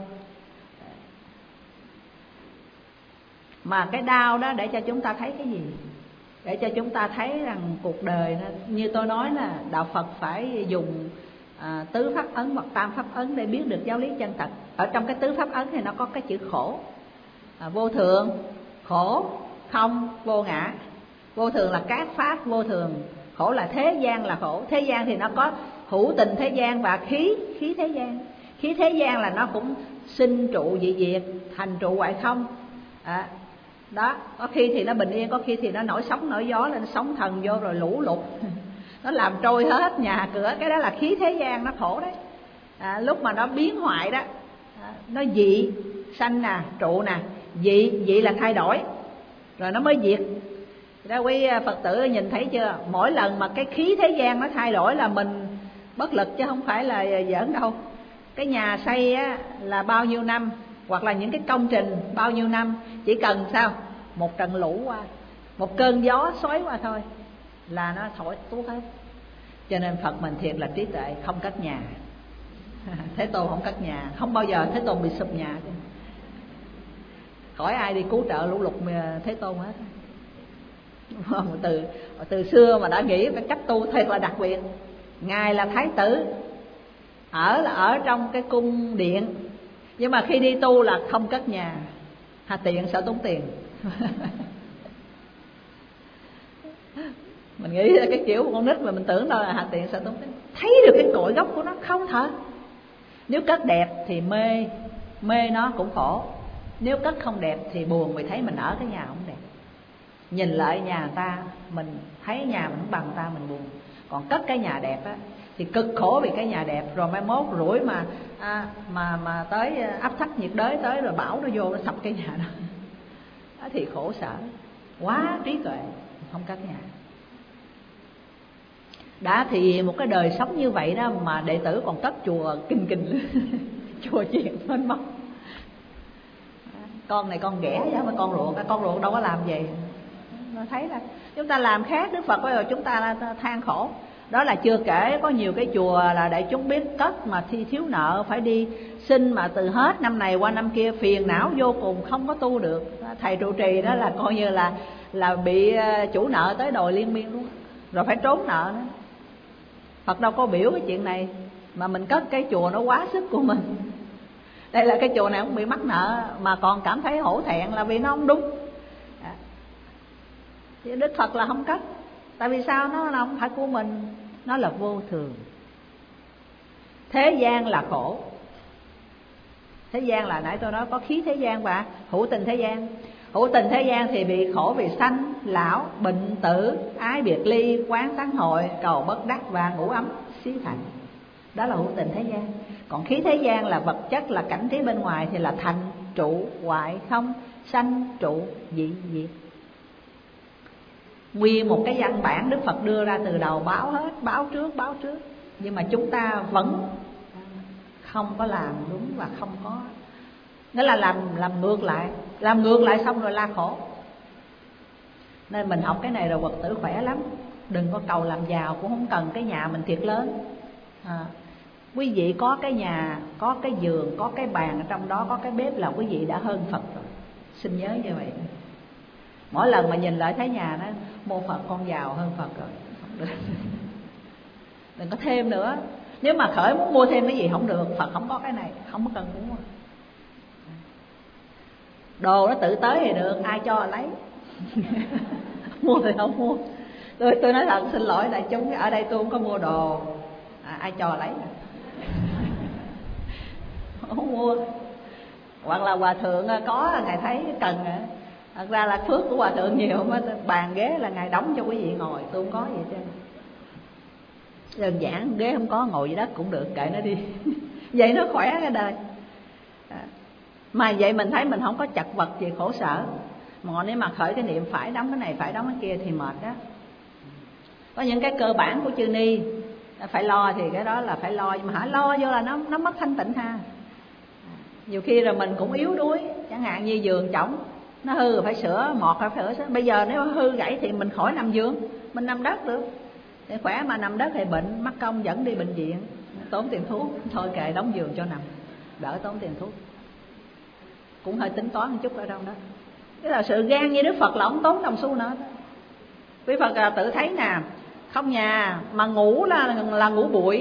Mà cái đau đó để cho chúng ta thấy cái gì? Để cho chúng ta thấy rằng cuộc đời nó, như tôi nói là đạo Phật phải dùng à, tứ pháp ấn hoặc tam pháp ấn để biết được giáo lý chân thật. Ở trong cái tứ pháp ấn thì nó có cái chữ khổ, à, vô thường, khổ, không, vô ngã. Vô thường là các pháp vô thường, khổ là thế gian là khổ. Thế gian thì nó có hữu tình thế gian và khí, khí thế gian. Khí thế gian là nó cũng sinh trụ dị diệt, thành trụ hoại không. À, đó, có khi thì nó bình yên, có khi thì nó nổi sóng nổi gió lên, sóng thần vô rồi lũ lụt nó làm trôi hết nhà cửa. Cái đó là khí thế gian, nó khổ đấy. À, lúc mà nó biến hoại đó, à, nó dị, sanh nè, trụ nè, dị, dị là thay đổi, rồi nó mới diệt. Ra quý Phật tử nhìn thấy chưa, mỗi lần mà cái khí thế gian nó thay đổi là mình bất lực chứ không phải là giỡn đâu. Cái nhà xây á, là bao nhiêu năm, hoặc là những cái công trình bao nhiêu năm, chỉ cần sao một trận lũ qua, một cơn gió xoáy qua thôi là nó thổi tuốt hết. Cho nên Phật mình thiệt là trí tuệ, không cất nhà. Thế Tôn không cất nhà, không bao giờ Thế Tôn bị sụp nhà chứ. Khỏi ai đi cứu trợ lũ lụt Thế Tôn hết. Từ từ xưa mà đã nghĩ cái cách tu thật là đặc biệt. Ngài là thái tử, ở là ở trong cái cung điện, nhưng mà khi đi tu là không cất nhà. Hà tiện sợ tốn tiền. Mình nghĩ là cái kiểu của con nít mà mình tưởng đâu là hà tiện sợ tốn tiền. Thấy được cái cội gốc của nó không thật. Nếu cất đẹp thì mê, mê nó cũng khổ. Nếu cất không đẹp thì buồn vì thấy mình ở cái nhà không đẹp. Nhìn lại nhà người ta, mình thấy nhà mình không bằng ta, mình buồn. Còn cất cái nhà đẹp á thì cực khổ vì cái nhà đẹp, rồi mai mốt rủi mà à, mà mà tới áp thấp nhiệt đới tới rồi bão nó vô nó sập cái nhà đó. Đó thì khổ sở. Quá trí tuệ, không cất nhà. Đã thì một cái đời sống như vậy đó mà đệ tử còn cất chùa kinh kinh. Chùa chiền mênh mông. Con này con ghẻ chứ mà con ruột, con ruột đâu có làm gì. Nó thấy là chúng ta làm khác, Đức Phật bây giờ chúng ta than khổ. Đó là chưa kể có nhiều cái chùa là đại chúng biết cất mà thi thiếu nợ phải đi xin, mà từ hết năm này qua năm kia phiền não vô cùng, không có tu được. Thầy trụ trì đó là coi như là là bị chủ nợ tới đòi liên miên luôn, rồi phải trốn nợ nữa. Phật đâu có biểu cái chuyện này, mà mình cất cái chùa nó quá sức của mình. Đây là cái chùa này không bị mắc nợ mà còn cảm thấy hổ thẹn là vì nó không đúng. Đức Phật là không cất. Tại vì sao? Nó là không phải của mình, nó là vô thường. Thế gian là khổ. Thế gian là nãy tôi nói có khí thế gian và hữu tình thế gian. Hữu tình thế gian thì bị khổ vì sanh, lão, bệnh tử, ái biệt ly, quán tán hội, cầu bất đắc và ngủ ấm xí thành. Đó là hữu tình thế gian. Còn khí thế gian là vật chất, là cảnh trí bên ngoài thì là thành, trụ, hoại, không, sanh, trụ, dị, diệt. Nguyên một cái văn bản Đức Phật đưa ra từ đầu báo hết, báo trước, báo trước. Nhưng mà chúng ta vẫn không có làm đúng và không có. Nghĩa là làm làm ngược lại, làm ngược lại xong rồi la khổ. Nên mình học cái này rồi Phật tử khỏe lắm. Đừng có cầu làm giàu, cũng không cần cái nhà mình thiệt lớn. À, quý vị có cái nhà, có cái giường, có cái bàn ở trong đó, có cái bếp là quý vị đã hơn Phật rồi. Xin nhớ như vậy. Mỗi lần mà nhìn lại thấy nhà nó mô Phật con giàu hơn Phật rồi, không được. Đừng có thêm nữa. Nếu mà khởi muốn mua thêm cái gì không được, Phật không có cái này, không có cần mua. Đồ nó tự tới thì được, ai cho lấy. Mua thì không mua. Tôi tôi nói thật xin lỗi đại chúng, ở đây tôi không có mua đồ, à, ai cho lấy. Không mua. Hoặc là hòa thượng có ngài thấy cần. Thật ra là phước của hòa thượng nhiều, mà bàn ghế là ngài đóng cho quý vị ngồi, tôi không có gì hết trơn. Đơn giản, ghế không có ngồi dưới đất cũng được, kệ nó đi. Vậy nó khỏe cái đời. Mà vậy mình thấy mình không có chật vật gì khổ sở. Mà nếu mà khởi cái niệm phải đóng cái này, phải đóng cái kia thì mệt đó. Có những cái cơ bản của chư ni phải lo thì cái đó là phải lo, nhưng mà hả lo vô là nó nó mất thanh tịnh ha. Nhiều khi rồi mình cũng yếu đuối, chẳng hạn như giường chổng nó hư rồi phải sửa, một phải sửa. Bây giờ nếu hư gãy thì mình khỏi nằm giường, mình nằm đất được. Để khỏe mà nằm đất thì bệnh, mắc công dẫn đi bệnh viện, tốn tiền thuốc. Thôi kệ đóng giường cho nằm, đỡ tốn tiền thuốc. Cũng hơi tính toán một chút ở đâu đó. Cái là sự gan như Đức Phật là không tốn đồng xu nữa. Quý Phật là tự thấy nè, không nhà mà ngủ là là ngủ bụi,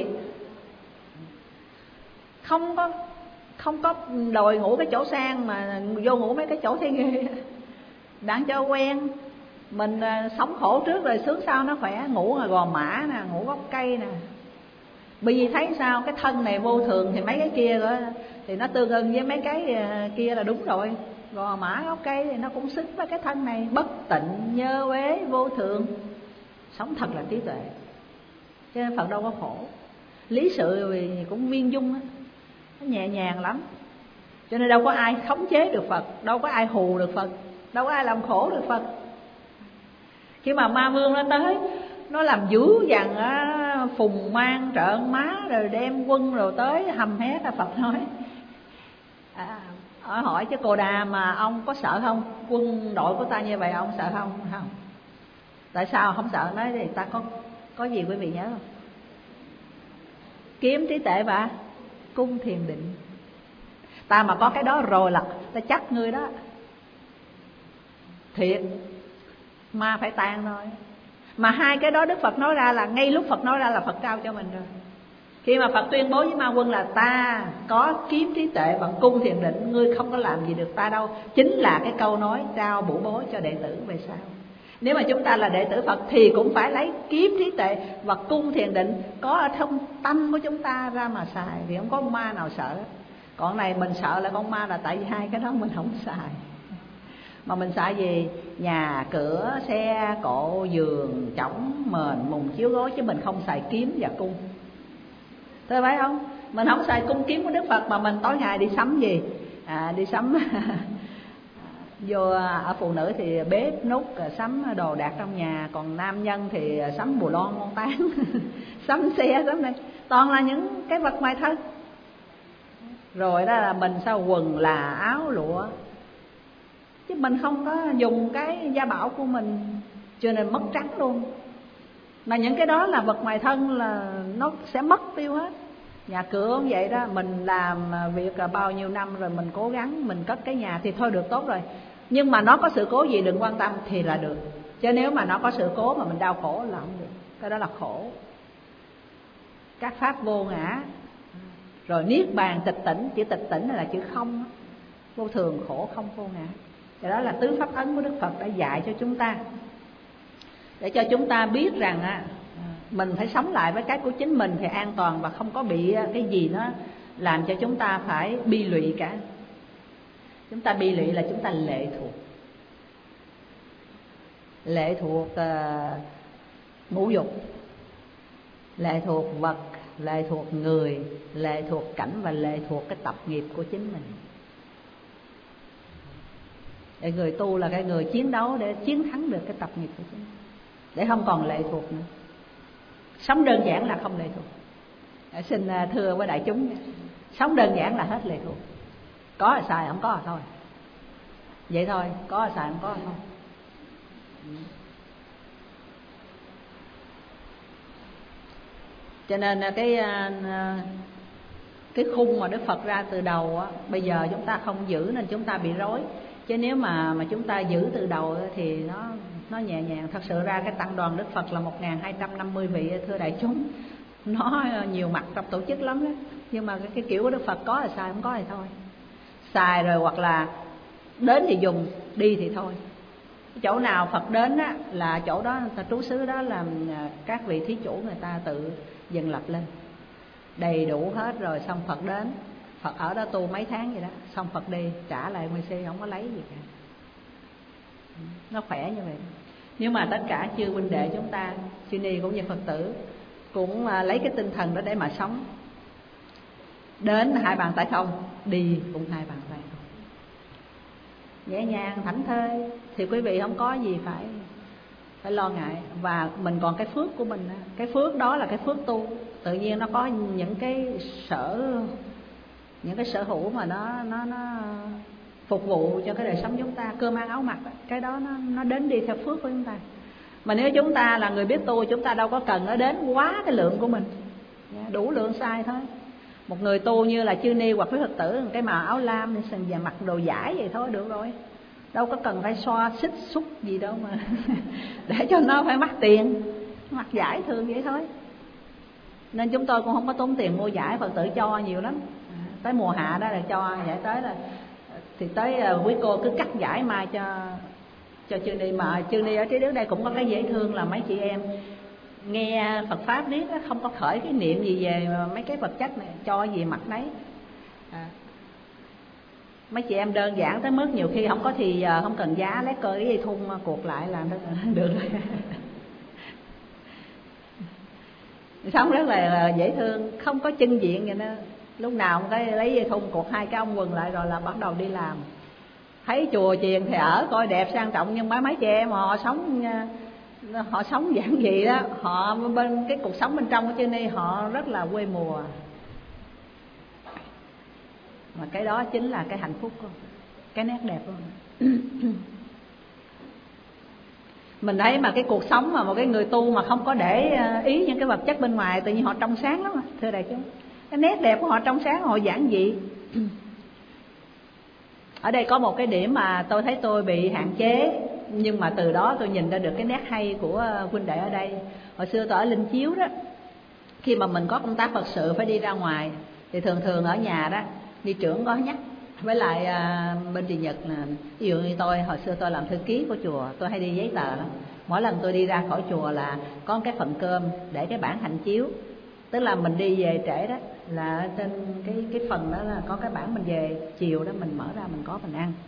không có không có đòi ngủ cái chỗ sang mà vô ngủ mấy cái chỗ thấy ghê. Đáng cho quen. Mình sống khổ trước rồi sướng sau nó khỏe. Ngủ là gò mã nè, ngủ gốc cây nè. Bởi vì thấy sao cái thân này vô thường thì mấy cái kia rồi thì nó tương ưng với mấy cái kia là đúng rồi. Gò mã gốc cây thì nó cũng xứng với cái thân này. Bất tịnh, nhơ uế, vô thường. Sống thật là trí tuệ. Cho nên Phật đâu có khổ. Lý sự thì cũng viên dung á, nó nhẹ nhàng lắm. Cho nên đâu có ai khống chế được Phật, đâu có ai hù được Phật, đâu có ai làm khổ được Phật. Khi mà ma vương nó tới, nó làm dữ dằn á, phùng mang trợn má rồi đem quân rồi tới hầm hé. Ta Phật nói à, hỏi chứ Cô Đà mà ông có sợ không? Quân đội của ta như vậy ông sợ không? Không. Tại sao không sợ? Nói thì ta có có gì quý vị nhớ không? Kiếm, trí tuệ và cung thiền định. Ta mà có cái đó rồi là ta chắc ngươi đó. Thiệt, ma phải tan thôi. Mà hai cái đó Đức Phật nói ra là ngay lúc Phật nói ra là Phật trao cho mình rồi. Khi mà Phật tuyên bố với ma quân là ta có kiếm, trí tuệ và cung thiền định, ngươi không có làm gì được ta đâu, chính là cái câu nói trao bổ bối cho đệ tử về sau. Nếu mà chúng ta là đệ tử Phật thì cũng phải lấy kiếm, trí tuệ và cung thiền định có ở trong tâm của chúng ta ra mà xài, thì không có ma nào sợ. Còn này mình sợ là con ma là tại vì hai cái đó mình không xài. Mà mình xài gì? Nhà, cửa, xe, cộ, giường, chõng, mền, mùng, chiếu gối, chứ mình không xài kiếm và cung. Thế phải không? Mình không xài cung kiếm của Đức Phật mà mình tối ngày đi sắm gì? À, đi sắm vô ở phụ nữ thì bếp nút sắm đồ đạc trong nhà, còn nam nhân thì sắm bù lon ngon tán sắm xe sắm này, toàn là những cái vật ngoài thân. Rồi đó là mình sao quần là áo lụa, chứ mình không có dùng cái gia bảo của mình, cho nên mất trắng luôn. Mà những cái đó là vật ngoài thân là nó sẽ mất tiêu hết. Nhà cửa cũng vậy đó, mình làm việc là bao nhiêu năm rồi mình cố gắng mình cất cái nhà thì thôi được tốt rồi. Nhưng mà nó có sự cố gì đừng quan tâm thì là được. Chứ nếu mà nó có sự cố mà mình đau khổ là không được. Cái đó là khổ. Các pháp vô ngã. Rồi niết bàn tịch tỉnh, chữ tịch tỉnh là chữ không, vô thường khổ không vô ngã. Cái đó là tứ pháp ấn của Đức Phật đã dạy cho chúng ta, để cho chúng ta biết rằng á, mình phải sống lại với cái của chính mình thì an toàn và không có bị cái gì nó làm cho chúng ta phải bi lụy cả. Chúng ta bi lụy là chúng ta lệ thuộc. Lệ thuộc uh, ngũ dục, lệ thuộc vật, lệ thuộc người, lệ thuộc cảnh và lệ thuộc cái tập nghiệp của chính mình. Để người tu là cái người chiến đấu để chiến thắng được cái tập nghiệp của chính mình, để không còn lệ thuộc nữa. Sống đơn giản là không lệ thuộc. Xin thưa với đại chúng, sống đơn giản là hết lệ thuộc. Có là xài, không có là thôi. Vậy thôi, có là xài, không có là thôi. Cho nên cái cái khung mà Đức Phật ra từ đầu á, bây giờ chúng ta không giữ nên chúng ta bị rối. Chứ nếu mà mà chúng ta giữ từ đầu thì nó nó nhẹ nhàng. Thật sự ra cái tăng đoàn Đức Phật là một nghìn hai trăm năm mươi vị, thưa đại chúng, nó nhiều mặt trong tổ chức lắm đó. Nhưng mà cái, cái kiểu của Đức Phật có là xài, không có thì thôi. Xài rồi hoặc là đến thì dùng, đi thì thôi. Chỗ nào Phật đến á, là chỗ đó người ta trú xứ đó là các vị thí chủ người ta tự dần lập lên đầy đủ hết rồi, xong Phật đến, Phật ở đó tu mấy tháng vậy đó, xong Phật đi trả lại nguyên si, không có lấy gì cả. Nó khỏe như vậy. Nếu mà tất cả chư huynh đệ chúng ta, chư ni cũng như Phật tử cũng lấy cái tinh thần đó để mà sống. Đến hai bàn tay không, đi cũng hai bàn tay không, nhẹ nhàng thảnh thơi, thì quý vị không có gì phải phải lo ngại. Và mình còn cái phước của mình, cái phước đó là cái phước tu. Tự nhiên nó có những cái sở những cái sở hữu mà nó nó nó phục vụ cho cái đời sống chúng ta, cơm ăn áo mặc đó. Cái đó nó nó đến đi theo phước của chúng ta. Mà nếu chúng ta là người biết tu, chúng ta đâu có cần nó đến quá cái lượng của mình, đủ lượng sai thôi. Một người tu như là chư ni hoặc quý Phật tử, cái màu áo lam và mặc đồ vải vậy thôi được rồi, đâu có cần phải xoa xích xúc gì đâu mà để cho nó phải mắc tiền, mặc vải thường vậy thôi. Nên chúng tôi cũng không có tốn tiền mua vải, Phật tử cho nhiều lắm. Tới mùa hạ đó là cho vải tới là thì tới quý cô cứ cắt vải mai cho cho chư ni. Mà chư ni ở trên nước đây cũng có cái dễ thương là mấy chị em nghe Phật pháp biết đó, không có khởi cái niệm gì về mấy cái vật chất này, cho gì mặc nấy. À, mấy chị em đơn giản tới mức nhiều khi không có thì giờ không cần giá, lấy cơ cái dây thun cuộc lại làm được được rồi. Sống rất là dễ thương, không có chân diện vậy đó. Lúc nào cũng cái lấy dây thun cuộc hai cái ông quần lại rồi là bắt đầu đi làm. Thấy chùa chiền thì ở coi đẹp sang trọng, nhưng mấy mấy chị em họ sống họ sống giản dị đó, họ bên cái cuộc sống bên trong của chư ni họ rất là quê mùa, mà cái đó chính là cái hạnh phúc của cái nét đẹp của mình. Mình thấy mà cái cuộc sống mà một cái người tu mà không có để ý những cái vật chất bên ngoài, tự nhiên họ trong sáng lắm, thưa đại chúng. Cái nét đẹp của họ trong sáng, họ giản dị. Ở đây có một cái điểm mà tôi thấy tôi bị hạn chế, nhưng mà từ đó tôi nhìn ra được cái nét hay của huynh đệ ở đây. Hồi xưa tôi ở Linh Chiếu đó, khi mà mình có công tác Phật sự phải đi ra ngoài, thì thường thường ở nhà đó ni trưởng có nhắc với lại à, bên Trì Nhật là, ví dụ như tôi hồi xưa tôi làm thư ký của chùa, tôi hay đi giấy tờ lắm. Mỗi lần tôi đi ra khỏi chùa là có cái phần cơm để cái bản hành chiếu, tức là mình đi về trễ đó là trên cái cái phần đó là có cái bản, mình về chiều đó mình mở ra mình có mình ăn.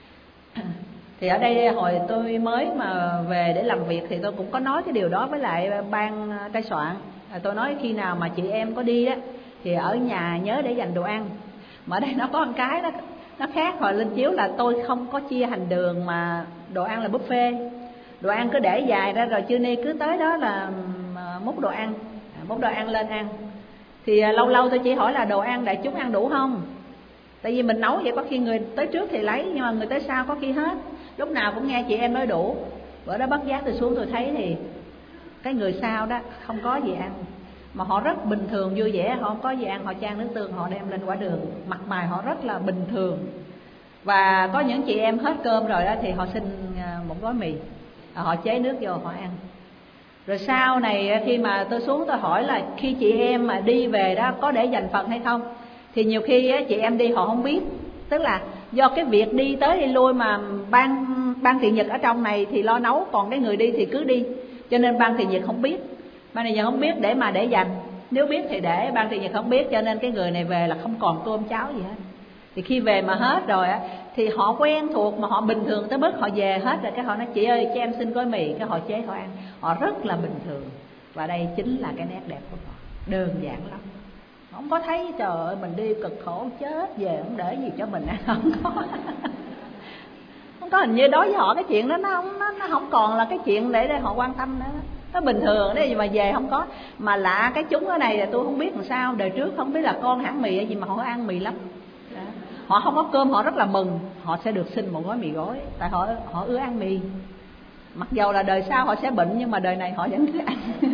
Thì ở đây hồi tôi mới mà về để làm việc thì tôi cũng có nói cái điều đó với lại ban trai soạn. Tôi nói khi nào mà chị em có đi đó thì ở nhà nhớ để dành đồ ăn. Mà ở đây nó có một cái đó nó khác, hồi Linh Chiếu là tôi không có chia hành đường mà đồ ăn là buffet, đồ ăn cứ để dài ra rồi chư ni cứ tới đó là múc đồ ăn, múc đồ ăn lên ăn. Thì lâu lâu tôi chỉ hỏi là đồ ăn đại chúng ăn đủ không, tại vì mình nấu vậy có khi người tới trước thì lấy, nhưng mà người tới sau có khi hết. Lúc nào cũng nghe chị em nói đủ. Bữa đó bất giác tôi xuống tôi thấy thì cái người sau đó không có gì ăn, mà họ rất bình thường vui vẻ, họ không có gì ăn, họ chan nước tương họ đem lên quả đường, mặt mày họ rất là bình thường. Và có những chị em hết cơm rồi đó thì họ xin một gói mì, họ chế nước vô họ ăn. Rồi sau này khi mà tôi xuống tôi hỏi là khi chị em mà đi về đó có để dành phần hay không, thì nhiều khi chị em đi họ không biết, tức là do cái việc đi tới đi lui mà ban ban Thiện Nhật ở trong này thì lo nấu, còn cái người đi thì cứ đi, cho nên ban Thiện Nhật không biết, ban Thiện Nhật không biết để mà để dành. Nếu biết thì để, ban Thiện Nhật không biết, cho nên cái người này về là không còn cơm cháo gì hết. Thì khi về mà hết rồi á thì họ quen thuộc mà họ bình thường tới mức họ về hết rồi cái họ nói chị ơi cho em xin gói mì, cái họ chế họ ăn, họ rất là bình thường. Và đây chính là cái nét đẹp của họ, đơn giản lắm. Không có thấy trời ơi mình đi cực khổ chết về không để gì cho mình ăn, không có. Không có, hình như đối với họ cái chuyện đó nó không nó, nó không còn là cái chuyện để, để họ quan tâm nữa. Nó bình thường đấy, mà về không có. Mà lạ cái chúng ở này là tôi không biết làm sao, đời trước không biết là con hãng mì hay gì mà họ ăn mì lắm. Đó. Họ không có cơm họ rất là mừng, họ sẽ được xin một gói mì gói, tại họ họ ưa ăn mì. Mặc dầu là đời sau họ sẽ bệnh nhưng mà đời này họ vẫn cứ ăn.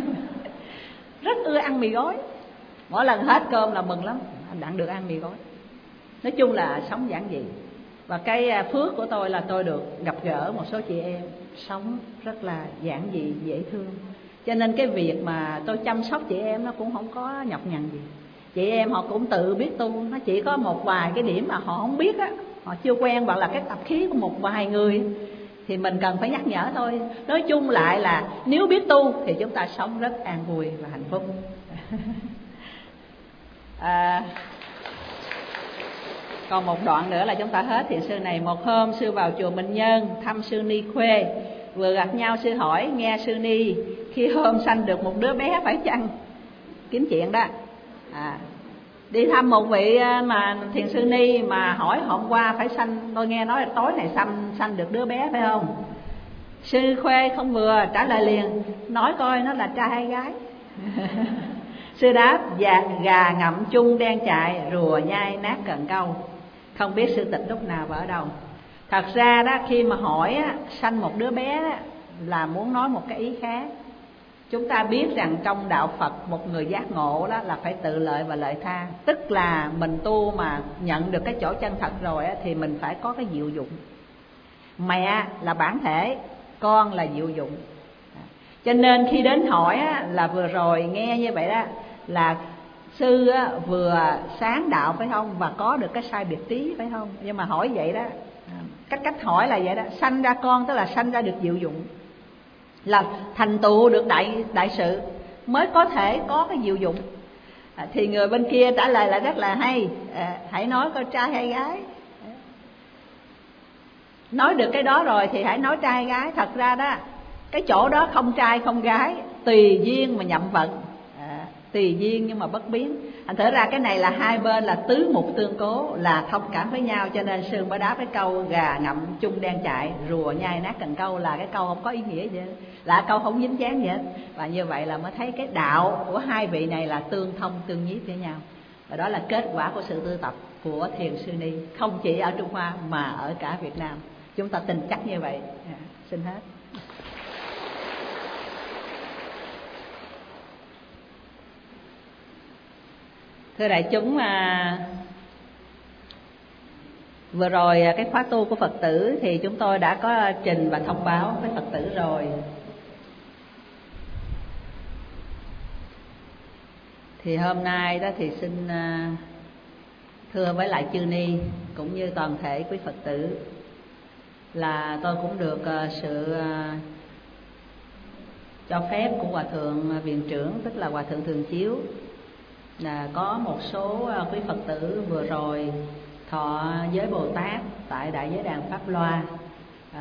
Rất ưa ăn mì gói. Mỗi lần hết cơm là mừng lắm, đặng được ăn mì gói. Nói chung là sống giản dị. Và cái phước của tôi là tôi được gặp gỡ một số chị em sống rất là giản dị, dễ thương. Cho nên cái việc mà tôi chăm sóc chị em nó cũng không có nhọc nhằn gì. Chị em họ cũng tự biết tu, nó chỉ có một vài cái điểm mà họ không biết á, họ chưa quen, hoặc là cái tập khí của một vài người thì mình cần phải nhắc nhở thôi. Nói chung lại là nếu biết tu thì chúng ta sống rất an vui và hạnh phúc. à, Còn một đoạn nữa là chúng ta hết thiền sư này. Một hôm sư vào chùa Minh Nhân thăm sư Ni Khuê, vừa gặp nhau sư hỏi nghe sư Ni khi hôm sanh được một đứa bé phải chăng? Kiếm chuyện đó. À, đi thăm một vị mà thiền sư Ni mà hỏi hôm qua phải sanh, tôi nghe nói là tối này sanh sanh được đứa bé phải không? Sư Khuê không vừa trả lời liền, nói coi nó là trai hay gái. Sư đáp dạ, gà ngậm chung đen chạy, rùa nhai nát cần câu. Không biết sư tịch lúc nào và ở đâu. Thật ra đó khi mà hỏi á, sanh một đứa bé đó, là muốn nói một cái ý khác. Chúng ta biết rằng trong đạo Phật một người giác ngộ đó là phải tự lợi và lợi tha. Tức là mình tu mà nhận được cái chỗ chân thật rồi á, thì mình phải có cái diệu dụng. Mẹ là bản thể, con là diệu dụng. Cho nên khi đến hỏi á, là vừa rồi nghe như vậy đó là sư á, vừa sáng đạo phải không, và có được cái sai biệt tí phải không. Nhưng mà hỏi vậy đó, cách cách hỏi là vậy đó, sanh ra con tức là sanh ra được diệu dụng, là thành tựu được đại đại sự mới có thể có cái diệu dụng. À, thì người bên kia trả lời là rất là hay. À, hãy nói coi trai hay gái. Nói được cái đó rồi thì hãy nói trai hay gái. Thật ra đó cái chỗ đó không trai không gái, tùy duyên mà nhậm vận. À, tùy duyên nhưng mà bất biến. Thành thử ra cái này là hai bên là tứ mục tương cố, là thông cảm với nhau, cho nên Sương mới đáp cái câu gà ngậm chung đen chạy, rùa nhai nát cần câu, là cái câu không có ý nghĩa gì hết, là câu không dính dáng gì hết. Và như vậy là mới thấy cái đạo của hai vị này là tương thông tương nhiếp với nhau. Và đó là kết quả của sự tu tập của Thiền Sư Ni, không chỉ ở Trung Hoa mà ở cả Việt Nam. Chúng ta tin chắc như vậy. À, xin hết. Thưa đại chúng, à, vừa rồi cái khóa tu của Phật tử thì chúng tôi đã có trình và thông báo với Phật tử rồi. Thì hôm nay đó thì xin à, thưa với lại chư ni cũng như toàn thể quý Phật tử là tôi cũng được uh, sự uh, cho phép của Hòa Thượng Viện Trưởng, tức là Hòa Thượng Thường Chiếu, là có một số uh, quý Phật tử vừa rồi thọ giới Bồ Tát tại Đại Giới Đàn Pháp Loa, uh,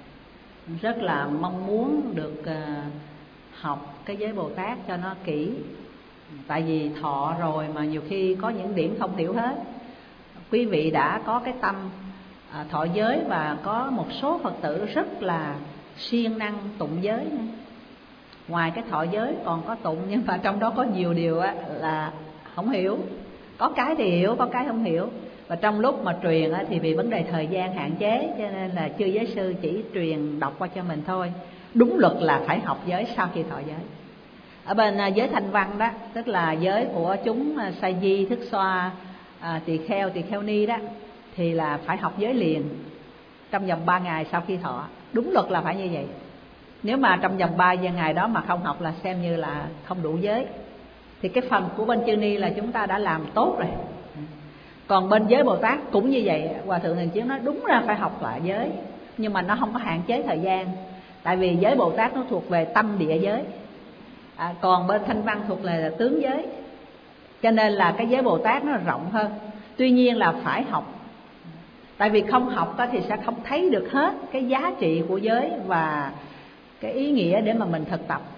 rất là mong muốn được uh, học cái giới Bồ Tát cho nó kỹ. Tại vì thọ rồi mà nhiều khi có những điểm không hiểu hết. Quý vị đã có cái tâm à, thọ giới, và có một số Phật tử rất là siêng năng tụng giới nữa. Ngoài cái thọ giới còn có tụng, nhưng mà trong đó có nhiều điều á, là không hiểu. Có cái thì hiểu, có cái không hiểu. Và trong lúc mà truyền á, thì vì vấn đề thời gian hạn chế, cho nên là chư giới sư chỉ truyền đọc qua cho mình thôi. Đúng luật là phải học giới sau khi thọ giới. Ở bên à, giới thanh văn đó, tức là giới của chúng à, sa di, thức xoa, à, tỳ kheo, tỳ kheo ni đó, thì là phải học giới liền trong vòng ba ngày sau khi thọ. Đúng luật là phải như vậy. Nếu mà trong vòng ba ngày đó mà không học là xem như là không đủ giới. Thì cái phần của bên chư ni là chúng ta đã làm tốt rồi. Còn bên giới Bồ Tát cũng như vậy. Hòa Thượng Thường Chiếu nói đúng ra phải học lại giới, nhưng mà nó không có hạn chế thời gian. Tại vì giới Bồ Tát nó thuộc về tâm địa giới, à, còn bên thanh văn thuộc về là tướng giới. Cho nên là cái giới Bồ Tát nó rộng hơn. Tuy nhiên là phải học. Tại vì không học thì sẽ không thấy được hết cái giá trị của giới và cái ý nghĩa để mà mình thực tập.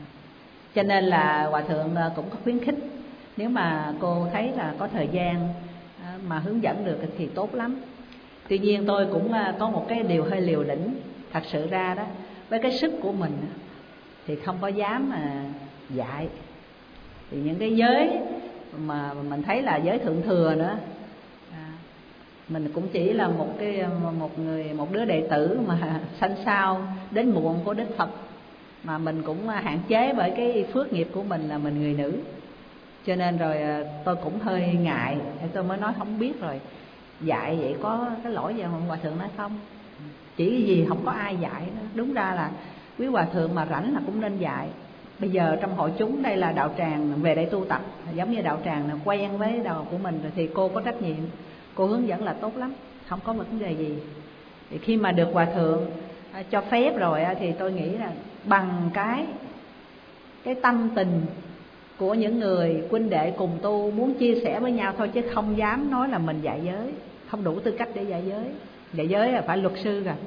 Cho nên là Hòa Thượng cũng có khuyến khích, nếu mà cô thấy là có thời gian mà hướng dẫn được thì tốt lắm. Tuy nhiên tôi cũng có một cái điều hơi liều lĩnh. Thật sự ra đó, với cái sức của mình thì không có dám mà dạy. Thì những cái giới mà mình thấy là giới thượng thừa nữa, à, mình cũng chỉ là một cái một người một đứa đệ tử mà sanh sao đến muộn của Đức Phật, mà mình cũng hạn chế bởi cái phước nghiệp của mình là mình người nữ. Cho nên rồi tôi cũng hơi ngại, thì tôi mới nói không biết rồi dạy vậy có cái lỗi gì mà Hòa Thượng nói không, chỉ vì không có ai dạy nữa. Đúng ra là quý Hòa Thượng mà rảnh là cũng nên dạy. Bây giờ trong hội chúng đây là đạo tràng về để tu tập, giống như đạo tràng là quen với đạo của mình rồi thì cô có trách nhiệm, cô hướng dẫn là tốt lắm, không có vấn đề gì. Thì khi mà được Hòa Thượng cho phép rồi thì tôi nghĩ là bằng cái cái tâm tình của những người huynh đệ cùng tu muốn chia sẻ với nhau thôi, chứ không dám nói là mình dạy giới, không đủ tư cách để dạy giới. Dạy giới là phải luật sư rồi.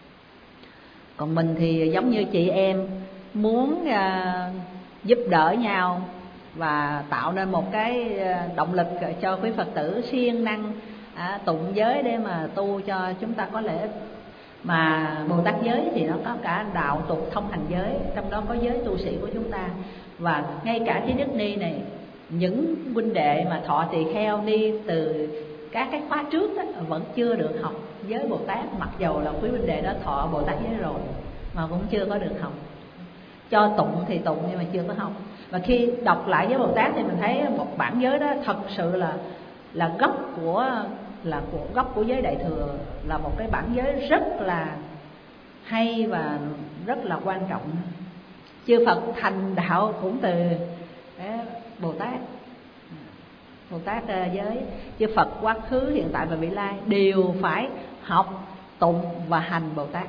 Còn mình thì giống như chị em muốn uh, giúp đỡ nhau và tạo nên một cái động lực cho quý Phật tử siêng năng à, tụng giới để mà tu cho chúng ta có lợi ích. Mà Bồ Tát giới thì nó có cả đạo tục thông hành giới, trong đó có giới tu sĩ của chúng ta. Và ngay cả Trí Đức Ni này, những huynh đệ mà thọ tỳ kheo ni từ các cái khóa trước đó, vẫn chưa được học giới Bồ Tát, mặc dầu là quý huynh đệ đó thọ Bồ Tát giới rồi mà cũng chưa có được học. Cho tụng thì tụng nhưng mà chưa có học. Và khi đọc lại giới Bồ Tát thì mình thấy một bản giới đó thật sự là là gốc của là của gốc của giới Đại Thừa, là một cái bản giới rất là hay và rất là quan trọng. Chư Phật thành đạo cũng từ đấy, Bồ Tát. Bồ Tát giới, chư Phật quá khứ, hiện tại và vị lai đều phải học, tụng và hành Bồ Tát.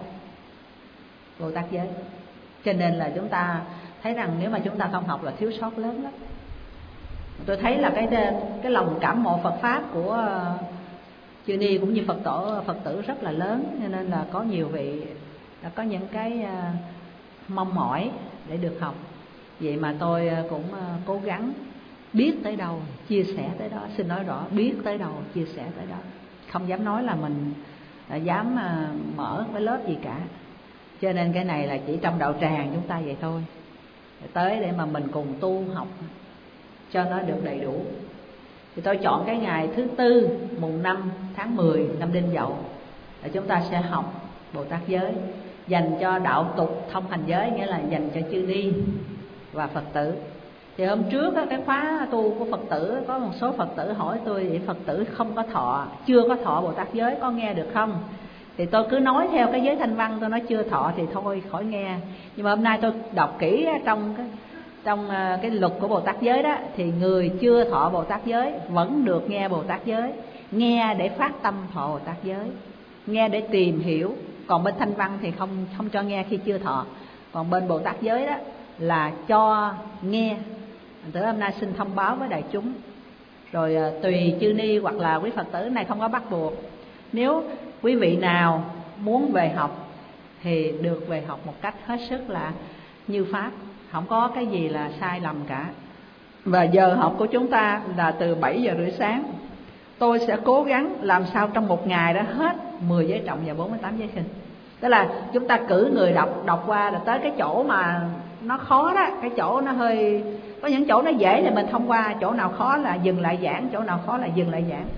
Bồ Tát giới. Cho nên là chúng ta thấy rằng nếu mà chúng ta không học là thiếu sót lớn lắm. Tôi thấy là cái cái lòng cảm mộ Phật pháp của chư ni cũng như Phật tổ Phật tử rất là lớn, cho nên là có nhiều vị đã có những cái mong mỏi để được học. Vậy mà tôi cũng cố gắng biết tới đâu chia sẻ tới đó. Xin nói rõ, biết tới đâu chia sẻ tới đó. Không dám nói là mình dám mở cái lớp gì cả. Cho nên cái này là chỉ trong đạo tràng chúng ta vậy thôi. Tới để mà mình cùng tu học cho nó được đầy đủ. Thì tôi chọn cái ngày thứ tư mùng năm tháng mười năm Đinh Dậu là chúng ta sẽ học Bồ Tát giới, dành cho đạo tục thông hành giới, nghĩa là dành cho chư ni và Phật tử. Thì hôm trước cái khóa tu của Phật tử, có một số Phật tử hỏi tôi vậy Phật tử không có thọ, chưa có thọ Bồ Tát giới có nghe được không? Thì tôi cứ nói theo cái giới thanh văn, tôi nói chưa thọ thì thôi khỏi nghe. Nhưng mà hôm nay tôi đọc kỹ trong cái trong cái luật của Bồ Tát giới đó, thì người chưa thọ Bồ Tát giới vẫn được nghe Bồ Tát giới, nghe để phát tâm thọ Bồ Tát giới, nghe để tìm hiểu. Còn bên thanh văn thì không không cho nghe khi chưa thọ. Còn bên Bồ Tát giới đó là cho nghe. Từ hôm nay xin thông báo với đại chúng. Rồi tùy chư ni hoặc là quý Phật tử này không có bắt buộc. Nếu quý vị nào muốn về học thì được về học một cách hết sức là như pháp, không có cái gì là sai lầm cả. Và giờ học của chúng ta là từ bảy giờ rưỡi sáng. Tôi sẽ cố gắng làm sao trong một ngày đó hết mười giới trọng và bốn mươi tám giới khinh. Tức là chúng ta cử người đọc, đọc qua rồi tới cái chỗ mà nó khó đó, cái chỗ nó hơi, có những chỗ nó dễ thì mình thông qua, chỗ nào khó là dừng lại giảng, chỗ nào khó là dừng lại giảng,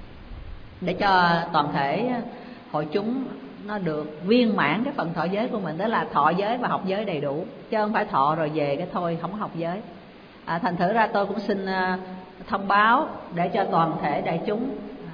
để cho toàn thể hội chúng nó được viên mãn cái phần thọ giới của mình. Đó là thọ giới và học giới đầy đủ, chứ không phải thọ rồi về cái thôi không học giới. À, thành thử ra tôi cũng xin uh, thông báo để cho toàn thể đại chúng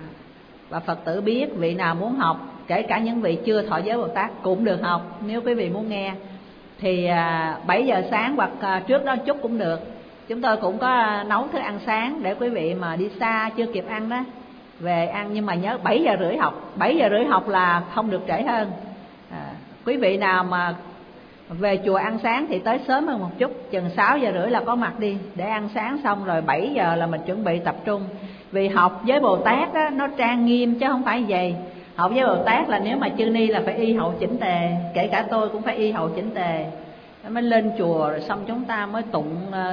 và Phật tử biết, vị nào muốn học, kể cả những vị chưa thọ giới Bồ Tát cũng được học. Nếu quý vị muốn nghe thì uh, bảy giờ sáng hoặc uh, trước đó chút cũng được. Chúng tôi cũng có nấu thức ăn sáng để quý vị mà đi xa chưa kịp ăn đó về ăn. Nhưng mà nhớ bảy giờ rưỡi học, bảy giờ rưỡi học là không được trễ hơn. À, quý vị nào mà về chùa ăn sáng thì tới sớm hơn một chút, chừng sáu giờ rưỡi là có mặt đi để ăn sáng xong rồi bảy giờ là mình chuẩn bị tập trung. Vì học với Bồ Tát đó, nó trang nghiêm chứ không phải vậy. Học với Bồ Tát là nếu mà chư ni là phải y hậu chỉnh tề, kể cả tôi cũng phải y hậu chỉnh tề mới lên chùa, rồi xong chúng ta mới tụng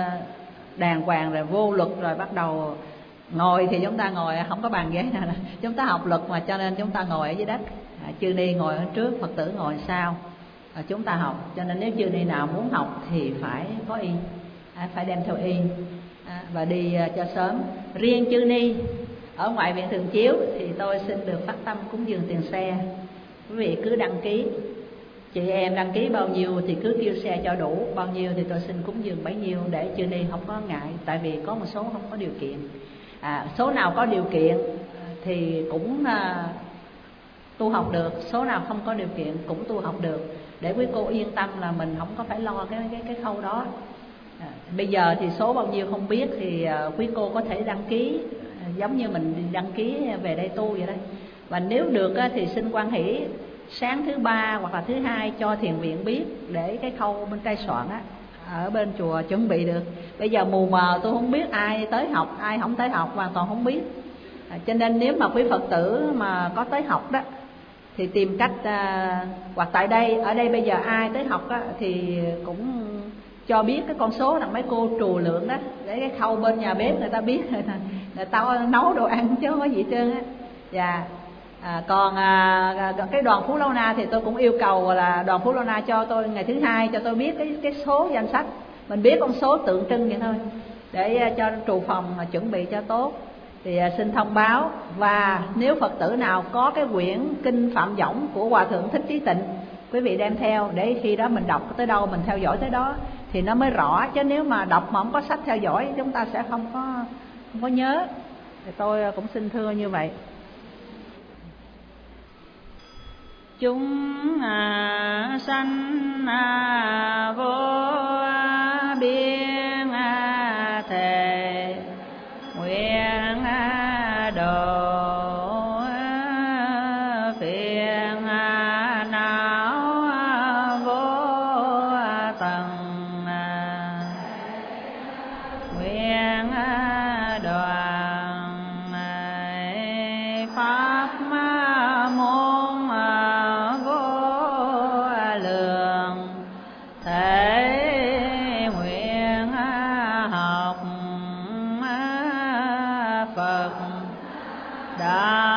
đàng hoàng rồi vô luật, rồi bắt đầu ngồi thì chúng ta ngồi không có bàn ghế nào. Chúng ta học luật mà, cho nên chúng ta ngồi ở dưới đất, à, chư ni ngồi ở trước, Phật tử ngồi sau, à, chúng ta học. Cho nên nếu chư ni nào muốn học thì phải có y, à, phải đem theo y, à, và đi à, cho sớm. Riêng chư ni ở ngoại viện Thường Chiếu thì tôi xin được phát tâm cúng dường tiền xe. Quý vị cứ đăng ký, chị em đăng ký bao nhiêu thì cứ kêu xe cho đủ bao nhiêu thì tôi xin cúng dường bấy nhiêu, để chư ni không có ngại. Tại vì có một số không có điều kiện, à, số nào có điều kiện thì cũng à, tu học được, số nào không có điều kiện cũng tu học được, để quý cô yên tâm là mình không có phải lo cái cái cái khâu đó. À, bây giờ thì số bao nhiêu không biết thì à, quý cô có thể đăng ký, à, giống như mình đăng ký về đây tu vậy đây. Và nếu được á, thì xin quan hỷ sáng thứ ba hoặc là thứ hai cho thiền viện biết, để cái khâu bên trai soạn á ở bên chùa chuẩn bị được. Bây giờ mù mờ tôi không biết ai tới học ai không tới học, hoàn toàn không biết. À, cho nên nếu mà quý Phật tử mà có tới học đó thì tìm cách à, hoặc tại đây ở đây bây giờ ai tới học á, thì cũng cho biết cái con số là mấy cô trù lượng đó, để cái khâu bên nhà bếp người ta biết người ta, người ta nấu đồ ăn chứ không có gì trơn á. Dạ. À, còn à, cái đoàn Phú Lâu Na thì tôi cũng yêu cầu là đoàn Phú Lâu Na cho tôi ngày thứ hai cho tôi biết cái cái số danh sách, mình biết con số tượng trưng vậy thôi, để à, cho trù phòng mà chuẩn bị cho tốt. Thì à, xin thông báo. Và nếu Phật tử nào có cái quyển kinh Phạm Võng của Hòa Thượng Thích Trí Tịnh, quý vị đem theo, để khi đó mình đọc tới đâu mình theo dõi tới đó thì nó mới rõ. Chứ nếu mà đọc mà không có sách theo dõi chúng ta sẽ không có không có nhớ. Thì tôi cũng xin thưa như vậy. Chúng à, sanh à, vô à, biên à, thề nguyện à, độ à, phiền à, não à, vô à, tầng à, nguyện à, đoàn à, pháp à, môn à, thể Phật. Đa